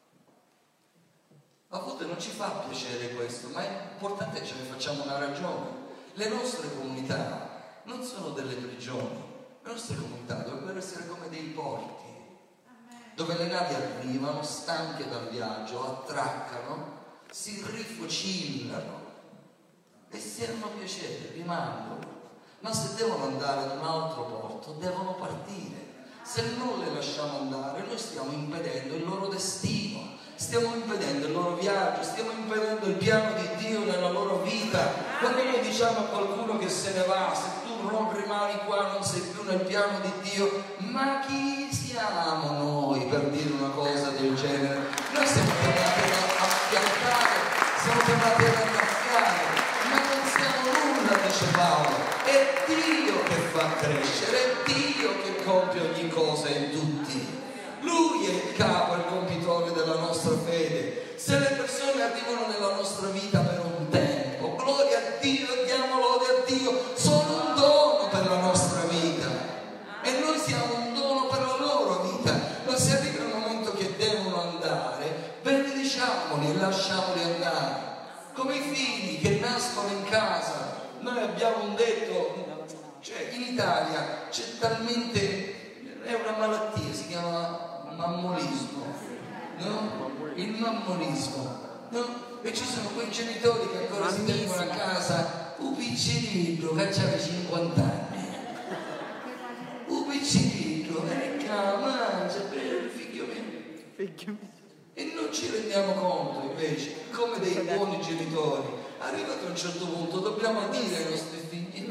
A volte non ci fa piacere questo, ma è importante che ce ne facciamo una ragione. Le nostre comunità non sono delle prigioni, le nostre comunità dovrebbero essere come dei porti, dove le navi arrivano stanche dal viaggio, attraccano, si rifocillano e se hanno piacere rimangono, ma se devono andare ad un altro porto devono partire. Se non le lasciamo andare noi stiamo impedendo il loro destino, stiamo impedendo il loro viaggio, stiamo impedendo il piano di Dio nella loro vita. Quando noi diciamo a qualcuno che se ne va, se tu non rimani qua non sei più nel piano di Dio, ma chi siamo noi per dire una cosa del genere? Noi siamo chiamati a affiancare, siamo chiamati ad annaffiare, ma non siamo nulla, dice Paolo. È Dio che fa crescere, è Dio che compie ogni cosa in tutti. Lui è il capo, il compitore della nostra fede. Se le persone arrivano nella nostra vita per un tempo, gloria a Dio, diamo lode a Dio, sono un dono per la nostra vita e noi siamo un dono per la loro vita. Ma se arriva il momento che devono andare, benediciamoli e lasciamoli andare, come i figli che nascono in casa. Noi abbiamo un detto, cioè in Italia c'è talmente, è una malattia, si chiama mammolismo, no? Il mammolismo, no? E ci sono quei genitori che ancora si tengono a casa un piccirillo che aveva 50 anni, un piccirillo, mangia per il figlio mio. E non ci rendiamo conto invece, come dei buoni genitori, arrivato a un certo punto dobbiamo dire ai nostri figli: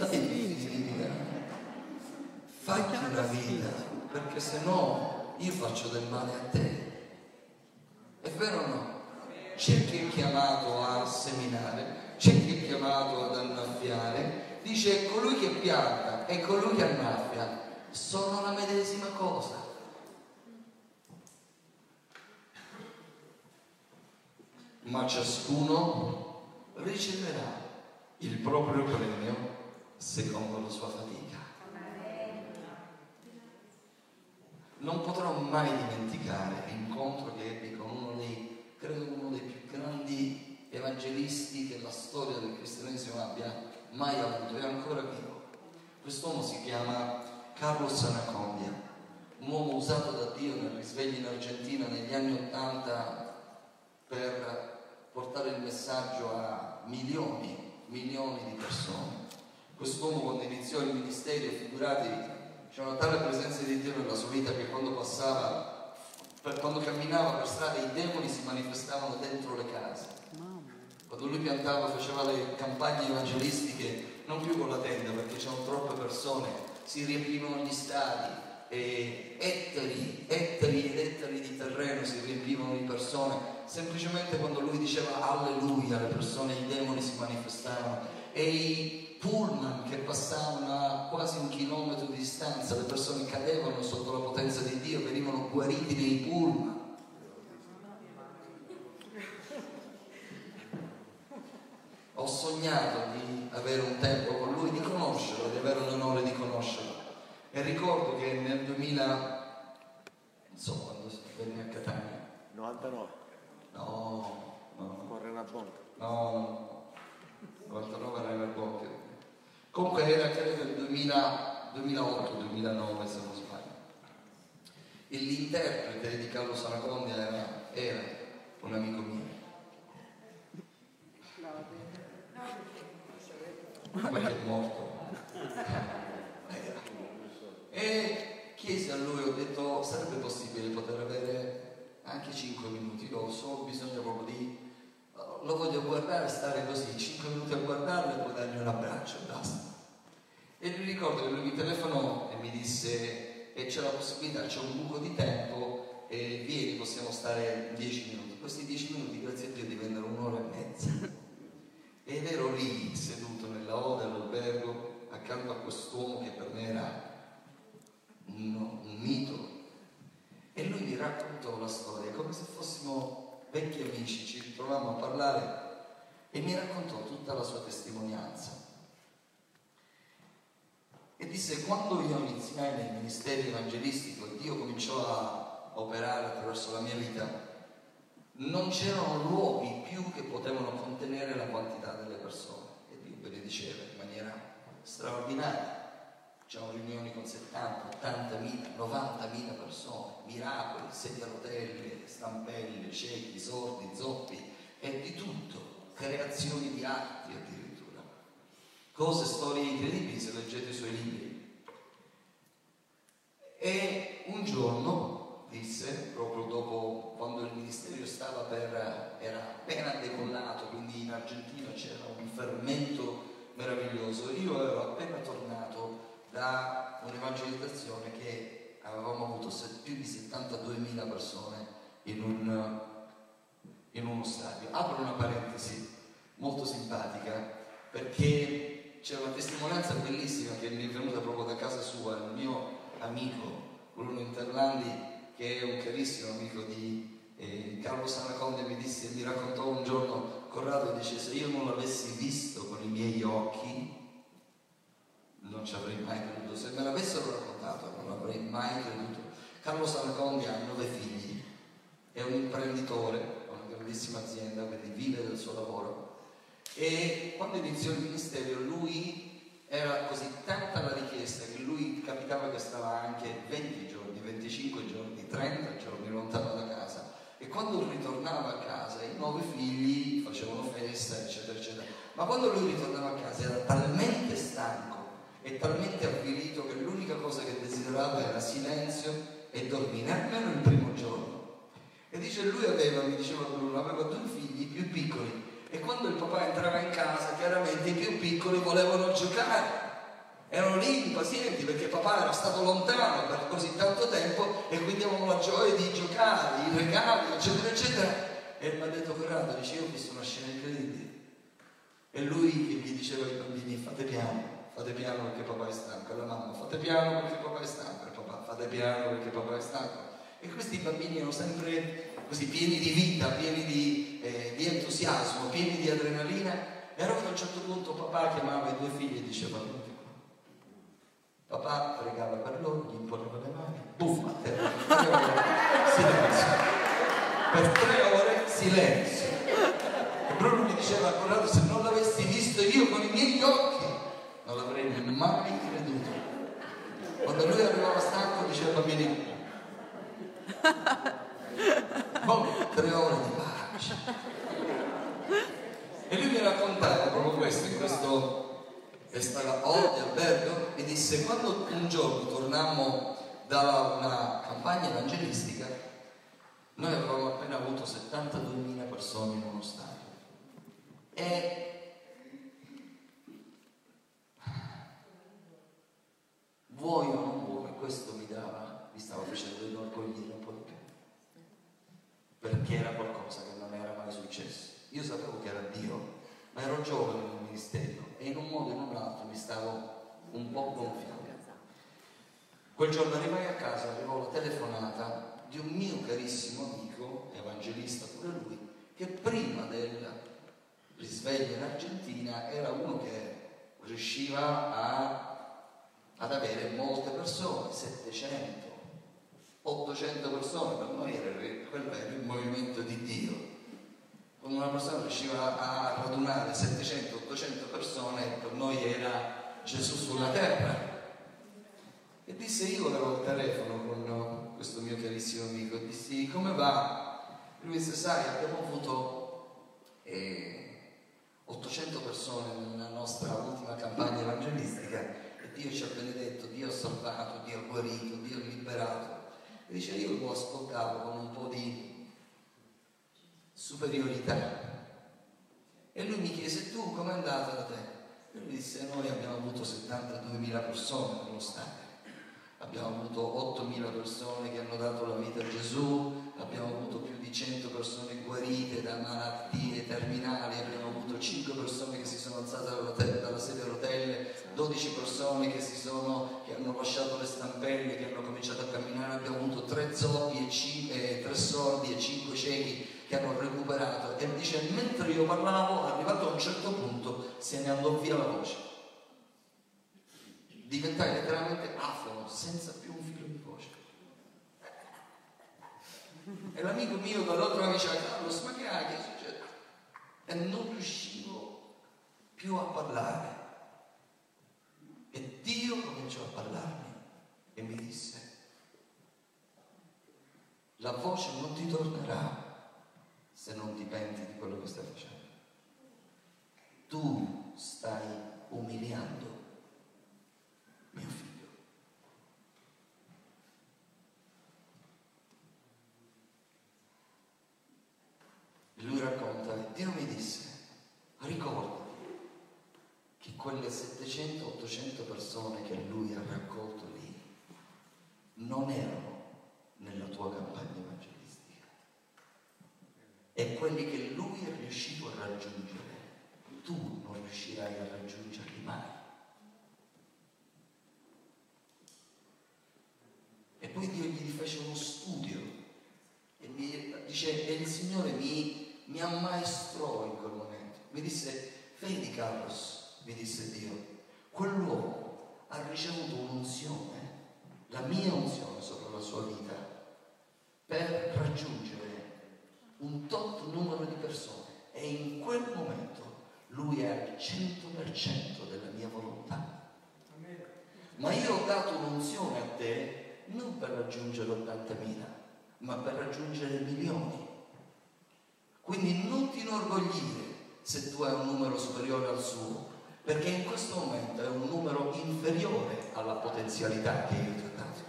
fatti una vita, perché se no io faccio del male a te. È vero o no? C'è chi è chiamato a seminare, c'è chi è chiamato ad annaffiare. Dice: colui che pianta e colui che annaffia sono la medesima cosa. Ma ciascuno riceverà il proprio premio secondo la sua fatica. Non potrò mai dimenticare l'incontro che ebbi con uno dei più grandi evangelisti che la storia del cristianesimo abbia mai avuto, è ancora vivo. Quest'uomo si chiama Carlos Anacondia, un uomo usato da Dio nel risveglio in Argentina negli anni '80 per portare il messaggio a milioni di persone. Quest'uomo, quando iniziò il ministero, figuratevi, c'è una tale presenza di Dio nella sua vita che quando camminava per strada i demoni si manifestavano dentro le case. Quando lui piantava, faceva le campagne evangelistiche non più con la tenda, perché c'erano troppe persone, si riempivano gli stadi e ettari ed ettari di terreno si riempivano di persone. Semplicemente quando lui diceva alleluia, le persone, i demoni si manifestavano, e i pullman che passavano a quasi 1 chilometro di distanza, le persone cadevano sotto la potenza di Dio, venivano guariti nei pullman. Ho sognato di avere un tempo con lui, di conoscerlo, di avere l'onore di conoscerlo, e ricordo che nel 2000, non so quando venne a Catania, 99. no, Con Renat Bonca. no, 99 era nel Bocchio. Comunque era credo il 2008-2009 se non sbaglio. E l'interprete di Carlos Anacondia era un amico mio. Perché è morto. E chiesi a lui, ho detto: sarebbe possibile poter avere anche 5 minuti? Ho solo bisogno proprio di... lo voglio guardare, stare così 5 minuti a guardarlo e poi dargli un abbraccio e basta. E mi ricordo che lui mi telefonò e mi disse: e c'è la possibilità, c'è un buco di tempo, e vieni, possiamo stare 10 minuti. Questi 10 minuti, grazie a Dio, divennero 1 ora e mezza. Ed ero lì seduto nella ode all'albergo accanto a quest'uomo che per me era un mito, e lui mi raccontò la storia come se fossimo vecchi amici. Ci ritrovammo a parlare e mi raccontò tutta la sua testimonianza e disse: quando io iniziai nel ministero evangelistico e Dio cominciò a operare attraverso la mia vita, non c'erano luoghi più che potevano contenere la quantità delle persone, e Dio benediceva in maniera straordinaria. C'erano riunioni con 70, 80.000, 90.000 persone, miracoli, sedie a rotelle, stampelle, ciechi, sordi, zoppi e di tutto, creazioni di atti addirittura, cose, storie incredibili se leggete i suoi libri. E un giorno disse, proprio dopo, quando il ministero era appena decollato, quindi in Argentina c'era un fermento meraviglioso. Io ero appena tornato da un'evangelizzazione che avevamo avuto più di 72.000 persone in uno stadio. Apro una parentesi molto simpatica, perché c'è una testimonianza bellissima che mi è venuta proprio da casa sua. Il mio amico Bruno Interlandi, che è un carissimo amico di Carlo Sanaconde, mi raccontò un giorno, Corrado dice: se io non l'avessi visto con i miei occhi non ci avrei mai creduto, se me l'avessero raccontato non l'avrei mai creduto. Carlo Sanaconde ha 9 figli, è un imprenditore, ha una grandissima azienda, quindi vive del suo lavoro, e quando iniziò il ministero lui era così tanta la richiesta che lui capitava che stava anche 20 giorni, 25 giorni, 30 giorni lontano da casa, e quando ritornava a casa i 9 figli facevano festa, eccetera eccetera, ma quando lui ritornava a casa era talmente stanco e talmente avvilito che l'unica cosa che desiderava era silenzio e dormire, almeno il primo giorno. E dice, lui mi diceva Bruno, aveva 2 figli più piccoli, e quando il papà entrava in casa chiaramente i più piccoli volevano giocare, erano lì impazienti perché papà era stato lontano per così tanto tempo e quindi avevano la gioia di giocare, i regali, eccetera eccetera. E mi ha detto Corrado, dice, io ho visto una scena incredibile, e lui che gli diceva ai bambini: fate piano perché papà è stanco, alla mamma: fate piano perché papà è stanco, e papà: fate piano perché papà è stanco. E questi bambini erano sempre così pieni di vita, pieni di entusiasmo, pieni di adrenalina. E allora a un certo punto papà chiamava i 2 figli e diceva: venite qua. Papà pregava per loro, gli imponeva le mani, buff, a terra, per 3 ore, silenzio. Per 3 ore silenzio. E Bruno mi diceva: Corrado, se non l'avessi visto io con i miei occhi non l'avrei mai creduto. Quando lui arrivava stanco diceva ai bambini: 3 ore di pace. E lui mi raccontava proprio questo in questo di albergo, e disse: quando un giorno tornammo da una campagna evangelistica, noi avevamo appena avuto 72.000 persone in uno stadio, e vuoi o non vuoi, questo mi stava facendo inorgoglire un po' di più, perché era qualcosa che non era mai successo. Io sapevo che era Dio, ma ero giovane nel ministero e in un modo o in un altro mi stavo un po' gonfiando. Quel giorno arrivai a casa, avevo la telefonata di un mio carissimo amico, evangelista pure lui, che prima del risveglio in Argentina era uno che riusciva ad avere molte persone, 700, 800 persone. Per noi quello era il movimento di Dio. Quando una persona riusciva a radunare 700-800 persone, per noi era Gesù sulla terra. E disse, io avevo il telefono con questo mio carissimo amico, e dissi: come va? Lui disse: sai, abbiamo avuto 800 persone nella nostra ultima campagna evangelistica e Dio ci ha benedetto, Dio ha salvato, Dio ha guarito, Dio ha liberato. E dice, io lo ascoltavo con un po' di superiorità, e lui mi chiese: tu com'è andata da te? E lui disse: noi abbiamo avuto 72.000 persone nello stadio, abbiamo avuto 8.000 persone che hanno dato la vita a Gesù, abbiamo avuto più di 100 persone guarite da malattie terminali, abbiamo avuto 5 persone che si sono alzate dalla sedia a rotelle, 12 persone che hanno lasciato le stampelle, che hanno cominciato a camminare, abbiamo avuto 3 zoppi e 3 sordi e 5 ciechi che hanno recuperato. E dice, mentre io parlavo, arrivato a un certo punto se ne andò via la voce, diventai letteralmente afono, senza più un filo di voce. E l'amico mio dall'altro mi diceva: Carlos, ma che hai? Che succede? E non riuscivo più a parlare. E Dio cominciò a parlarmi e mi disse: la voce non ti tornerà se non ti penti di quello che stai facendo. Tu stai umiliando mio figlio. non erano nella tua campagna evangelistica, e quelli che lui è riuscito a raggiungere, tu non riuscirai a raggiungerli mai. E poi Dio gli fece uno studio e mi dice, e il Signore mi ammaestrò in quel momento. Mi disse, vedi Carlos, mi disse Dio, quell'uomo ha ricevuto un'unzione, la mia unzione sopra la sua vita, per raggiungere un tot numero di persone, e in quel momento lui è al 100% della mia volontà. Ma io ho dato un'unzione a te non per raggiungere 80.000, ma per raggiungere milioni. Quindi non ti inorgoglire se tu hai un numero superiore al suo, perché in questo momento è un numero inferiore alla potenzialità che io ti ho dato.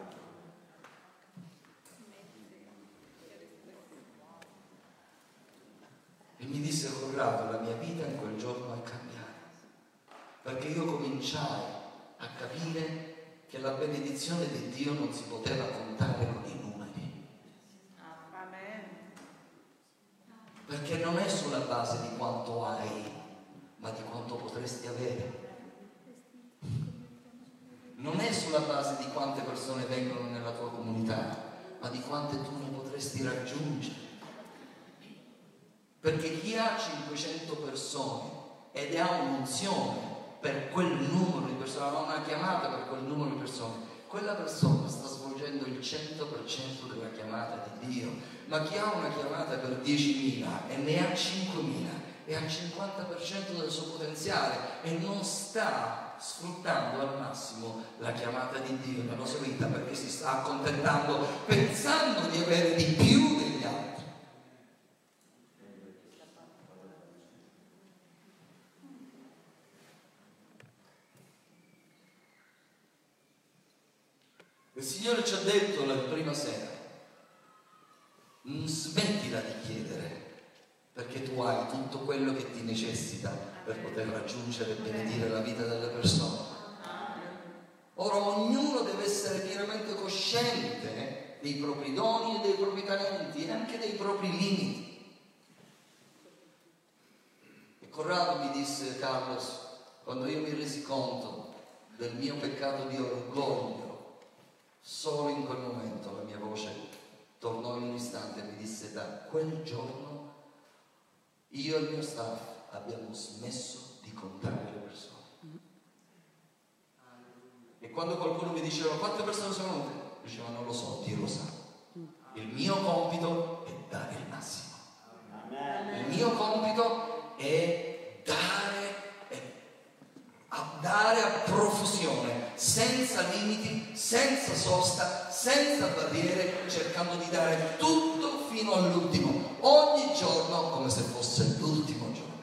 E mi disse Corrado, la mia vita in quel giorno è cambiata, perché io cominciai a capire che la benedizione di Dio non si poteva contare con i numeri. Perché non è sulla base di quanto hai, ma di quanto potresti avere. Non è sulla base di quante persone vengono nella tua comunità, ma di quante tu ne potresti raggiungere. Perché chi ha 500 persone ed ha un'unzione per quel numero di persone, ha una chiamata per quel numero di persone, quella persona sta svolgendo il 100% della chiamata di Dio. Ma chi ha una chiamata per 10.000 e ne ha 5.000 e ha il 50% del suo potenziale e non sta sfruttando al massimo la chiamata di Dio nella sua vita, perché si sta accontentando pensando di avere di più degli altri. Il Signore ci ha detto la prima sera, smettila di chiedere, perché tu hai tutto quello che ti necessita per poter raggiungere e benedire la vita delle persone. Ora ognuno deve essere pienamente cosciente dei propri doni e dei propri talenti e anche dei propri limiti. E Corrado mi disse, Carlos, quando io mi resi conto del mio peccato di orgoglio, solo in quel momento la mia voce tornò in un istante e mi disse, da quel giorno io e il mio staff abbiamo smesso di contare le persone. E quando qualcuno mi diceva quante persone sono venute, diceva non lo so, Dio lo sa. Il mio compito è dare il massimo. Il mio compito è dare a profusione, senza limiti, senza sosta, senza barriere, cercando di dare tutto fino all'ultimo, ogni giorno come se fosse l'ultimo giorno.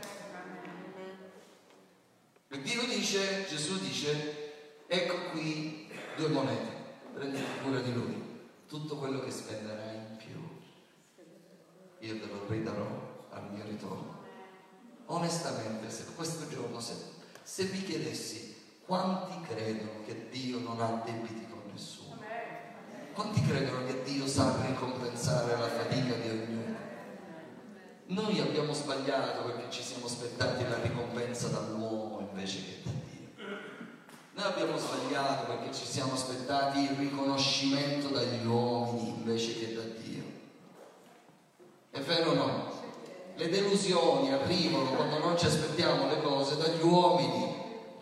E Dio dice, Gesù dice, ecco qui 2 monete, prenditi cura di lui, tutto quello che spenderai in più io te lo ridarò al mio ritorno. Onestamente, se questo giorno, se vi chiedessi quanti credono che Dio non ha debiti con nessuno, quanti credono che Dio sa ricompensare la fatica di ognuno? Noi abbiamo sbagliato perché ci siamo aspettati la ricompensa dall'uomo invece che da Dio. Noi abbiamo sbagliato perché ci siamo aspettati il riconoscimento dagli uomini invece che da Dio. È vero o no? Le delusioni arrivano quando non ci aspettiamo le cose dagli uomini.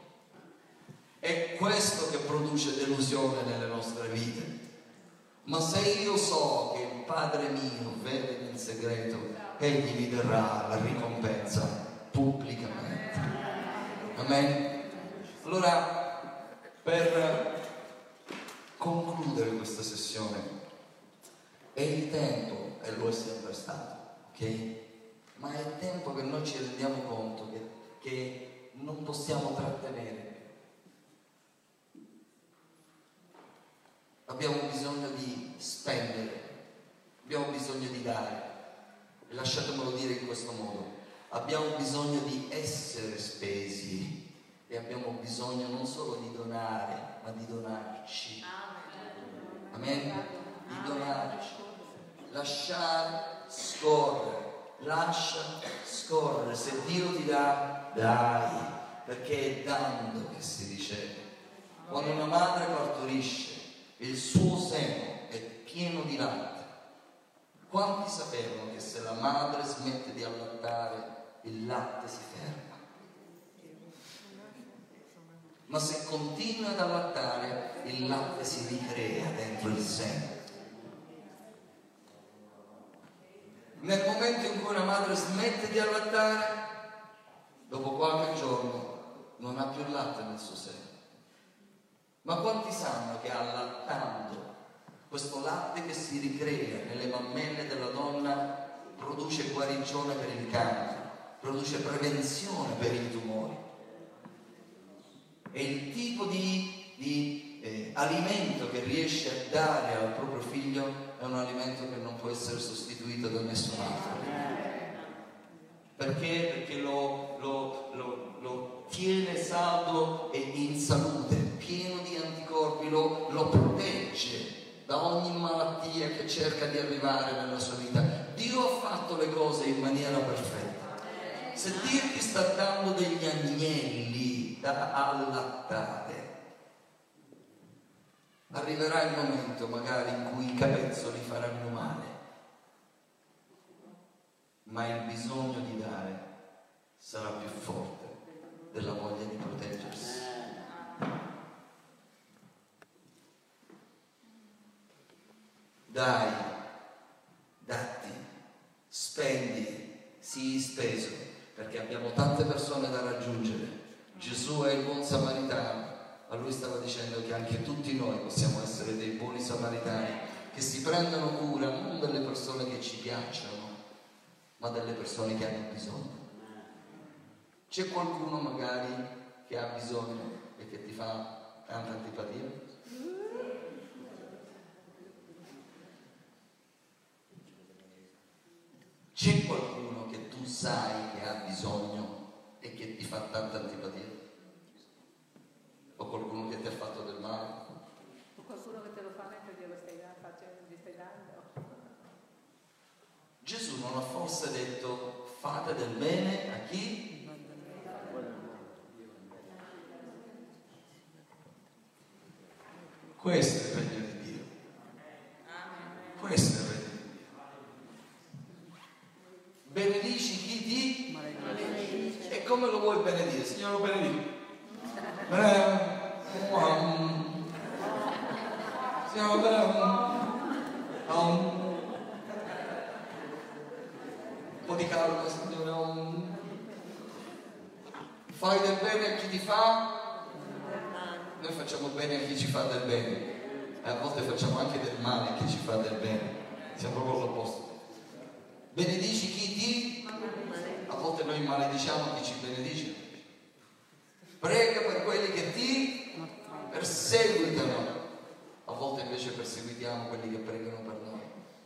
È questo che produce delusione nelle nostre vite. Ma se io so che il Padre mio vede nel segreto, egli mi darà la ricompensa pubblicamente. Amen? Allora, per concludere questa sessione, è il tempo, e lo è sempre stato, ok? Ma è tempo che noi ci rendiamo conto che non possiamo trattenere. Abbiamo bisogno di spendere, abbiamo bisogno di dare. E lasciatemelo dire in questo modo, abbiamo bisogno di essere spesi e abbiamo bisogno non solo di donare, ma di donarci. amen, di donare, lasciare scorrere, lascia scorrere. Se Dio ti dà, dai, perché è dando che si riceve. Quando una madre partorisce, il suo seno è pieno di latte. Quanti sapevano che se la madre smette di allattare, il latte si ferma? Ma se continua ad allattare, il latte si ricrea dentro il seno. Nel momento in cui una madre smette di allattare, dopo qualche giorno non ha più latte nel suo seno. Ma quanti sanno che allattando, questo latte che si ricrea nelle mammelle della donna produce guarigione per il cancro, produce prevenzione per i tumori? E il tipo di alimento che riesce a dare al proprio figlio è un alimento che non può essere sostituito da nessun altro. Perché? Perché lo tiene saldo e in salute, pieno di anticorpi, lo protegge da ogni malattia che cerca di arrivare nella sua vita. Dio ha fatto le cose in maniera perfetta. Se Dio ti sta dando degli agnelli da allattare, arriverà il momento magari in cui i capezzoli faranno male, ma il bisogno di dare sarà più forte della voglia di proteggersi. Dai, datti, spendi, sii speso, perché abbiamo tante persone da raggiungere. Gesù è il buon samaritano, a lui stava dicendo che anche tutti noi possiamo essere dei buoni samaritani che si prendono cura non delle persone che ci piacciono, ma delle persone che hanno bisogno. C'è qualcuno magari che ha bisogno e che ti fa tanta antipatia? C'è qualcuno che tu sai che ha bisogno e che ti fa tanta antipatia? O qualcuno che ti ha fatto del male? O qualcuno che te lo fa mentre glielo stai dando? Gesù non ha forse detto fate del bene a chi? Questo è il regno di Dio. Questo è il regno di Dio. Benedici chi ti? Maledice. E come lo vuoi benedire? Signore, lo benedico. Un po' di calma, Signore. Fai del bene a chi ti fa. Noi facciamo bene a chi ci fa del bene e a volte facciamo anche del male a chi ci fa del bene. Siamo proprio all'opposto. Benedici chi ti? A volte noi malediciamo chi ci benedice. Prega per quelli che ti perseguitano. A volte invece perseguitiamo quelli che pregano per noi.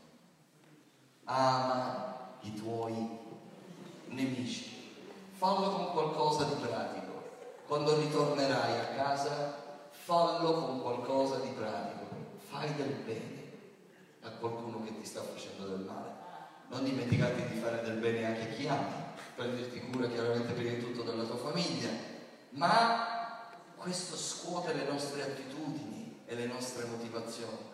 Ama i tuoi nemici. Fallo con qualcosa di pratico. Quando ritornerai a casa, fallo con qualcosa di pratico. Fai del bene a qualcuno che ti sta facendo del male. Non dimenticate di fare del bene anche a chi ami, prenderti cura chiaramente prima di tutto della tua famiglia, ma questo scuote le nostre attitudini e le nostre motivazioni.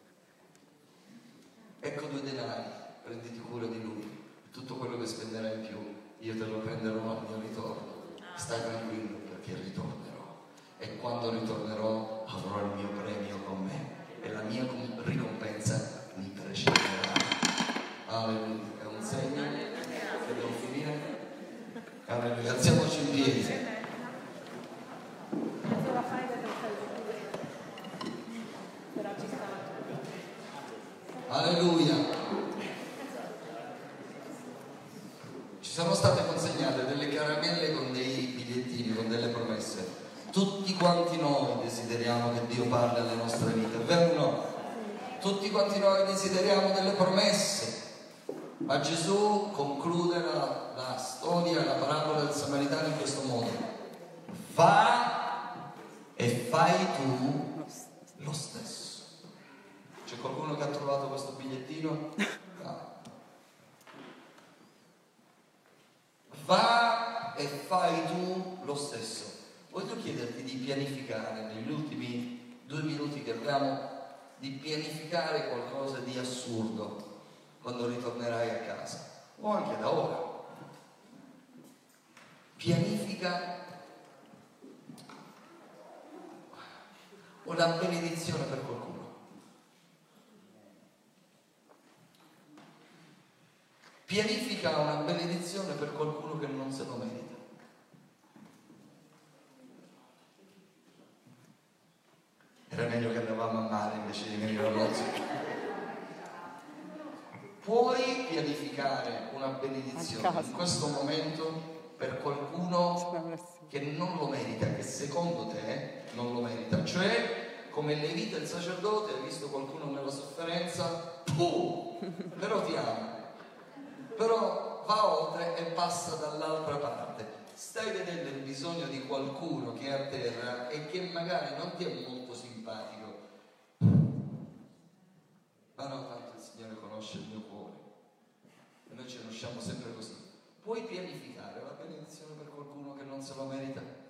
Ecco 2 denari, prenditi cura di lui, tutto quello che spenderai in più io te lo prenderò al mio ritorno. Stai tranquillo perché ritornerò e quando ritornerò avrò il mio premio con me e la mia ricompensa mi precederà. Alleluia. È un segno che devo finire. Alleluia. Alziamoci in piedi. Alleluia. Ci sono state consegnate delle caramelle con dei bigliettini, con delle promesse. Tutti quanti noi desideriamo che Dio parli alle nostre vite, vero o no? Tutti quanti noi desideriamo delle promesse. Ma Gesù conclude la storia, la parabola del Samaritano in questo modo: va e fai tu lo stesso. bigliettino? No. Va e fai tu lo stesso. Voglio chiederti di pianificare negli ultimi 2 minuti che abbiamo, di pianificare qualcosa di assurdo quando ritornerai a casa, o anche da ora. Pianifica una benedizione per qualcuno. Pianifica una benedizione per qualcuno che non se lo merita. Era meglio che andavamo a mare invece di venire a Lozzo. Puoi pianificare una benedizione in questo momento per qualcuno che non lo merita, che secondo te non lo merita. Cioè, come Levita il sacerdote, hai visto qualcuno nella sofferenza, però ti ama. Però va oltre e passa dall'altra parte. Stai vedendo il bisogno di qualcuno che è a terra e che magari non ti è molto simpatico, ma no, tanto il Signore conosce il mio cuore e noi ci conosciamo sempre così. Puoi pianificare la benedizione per qualcuno che non se lo merita?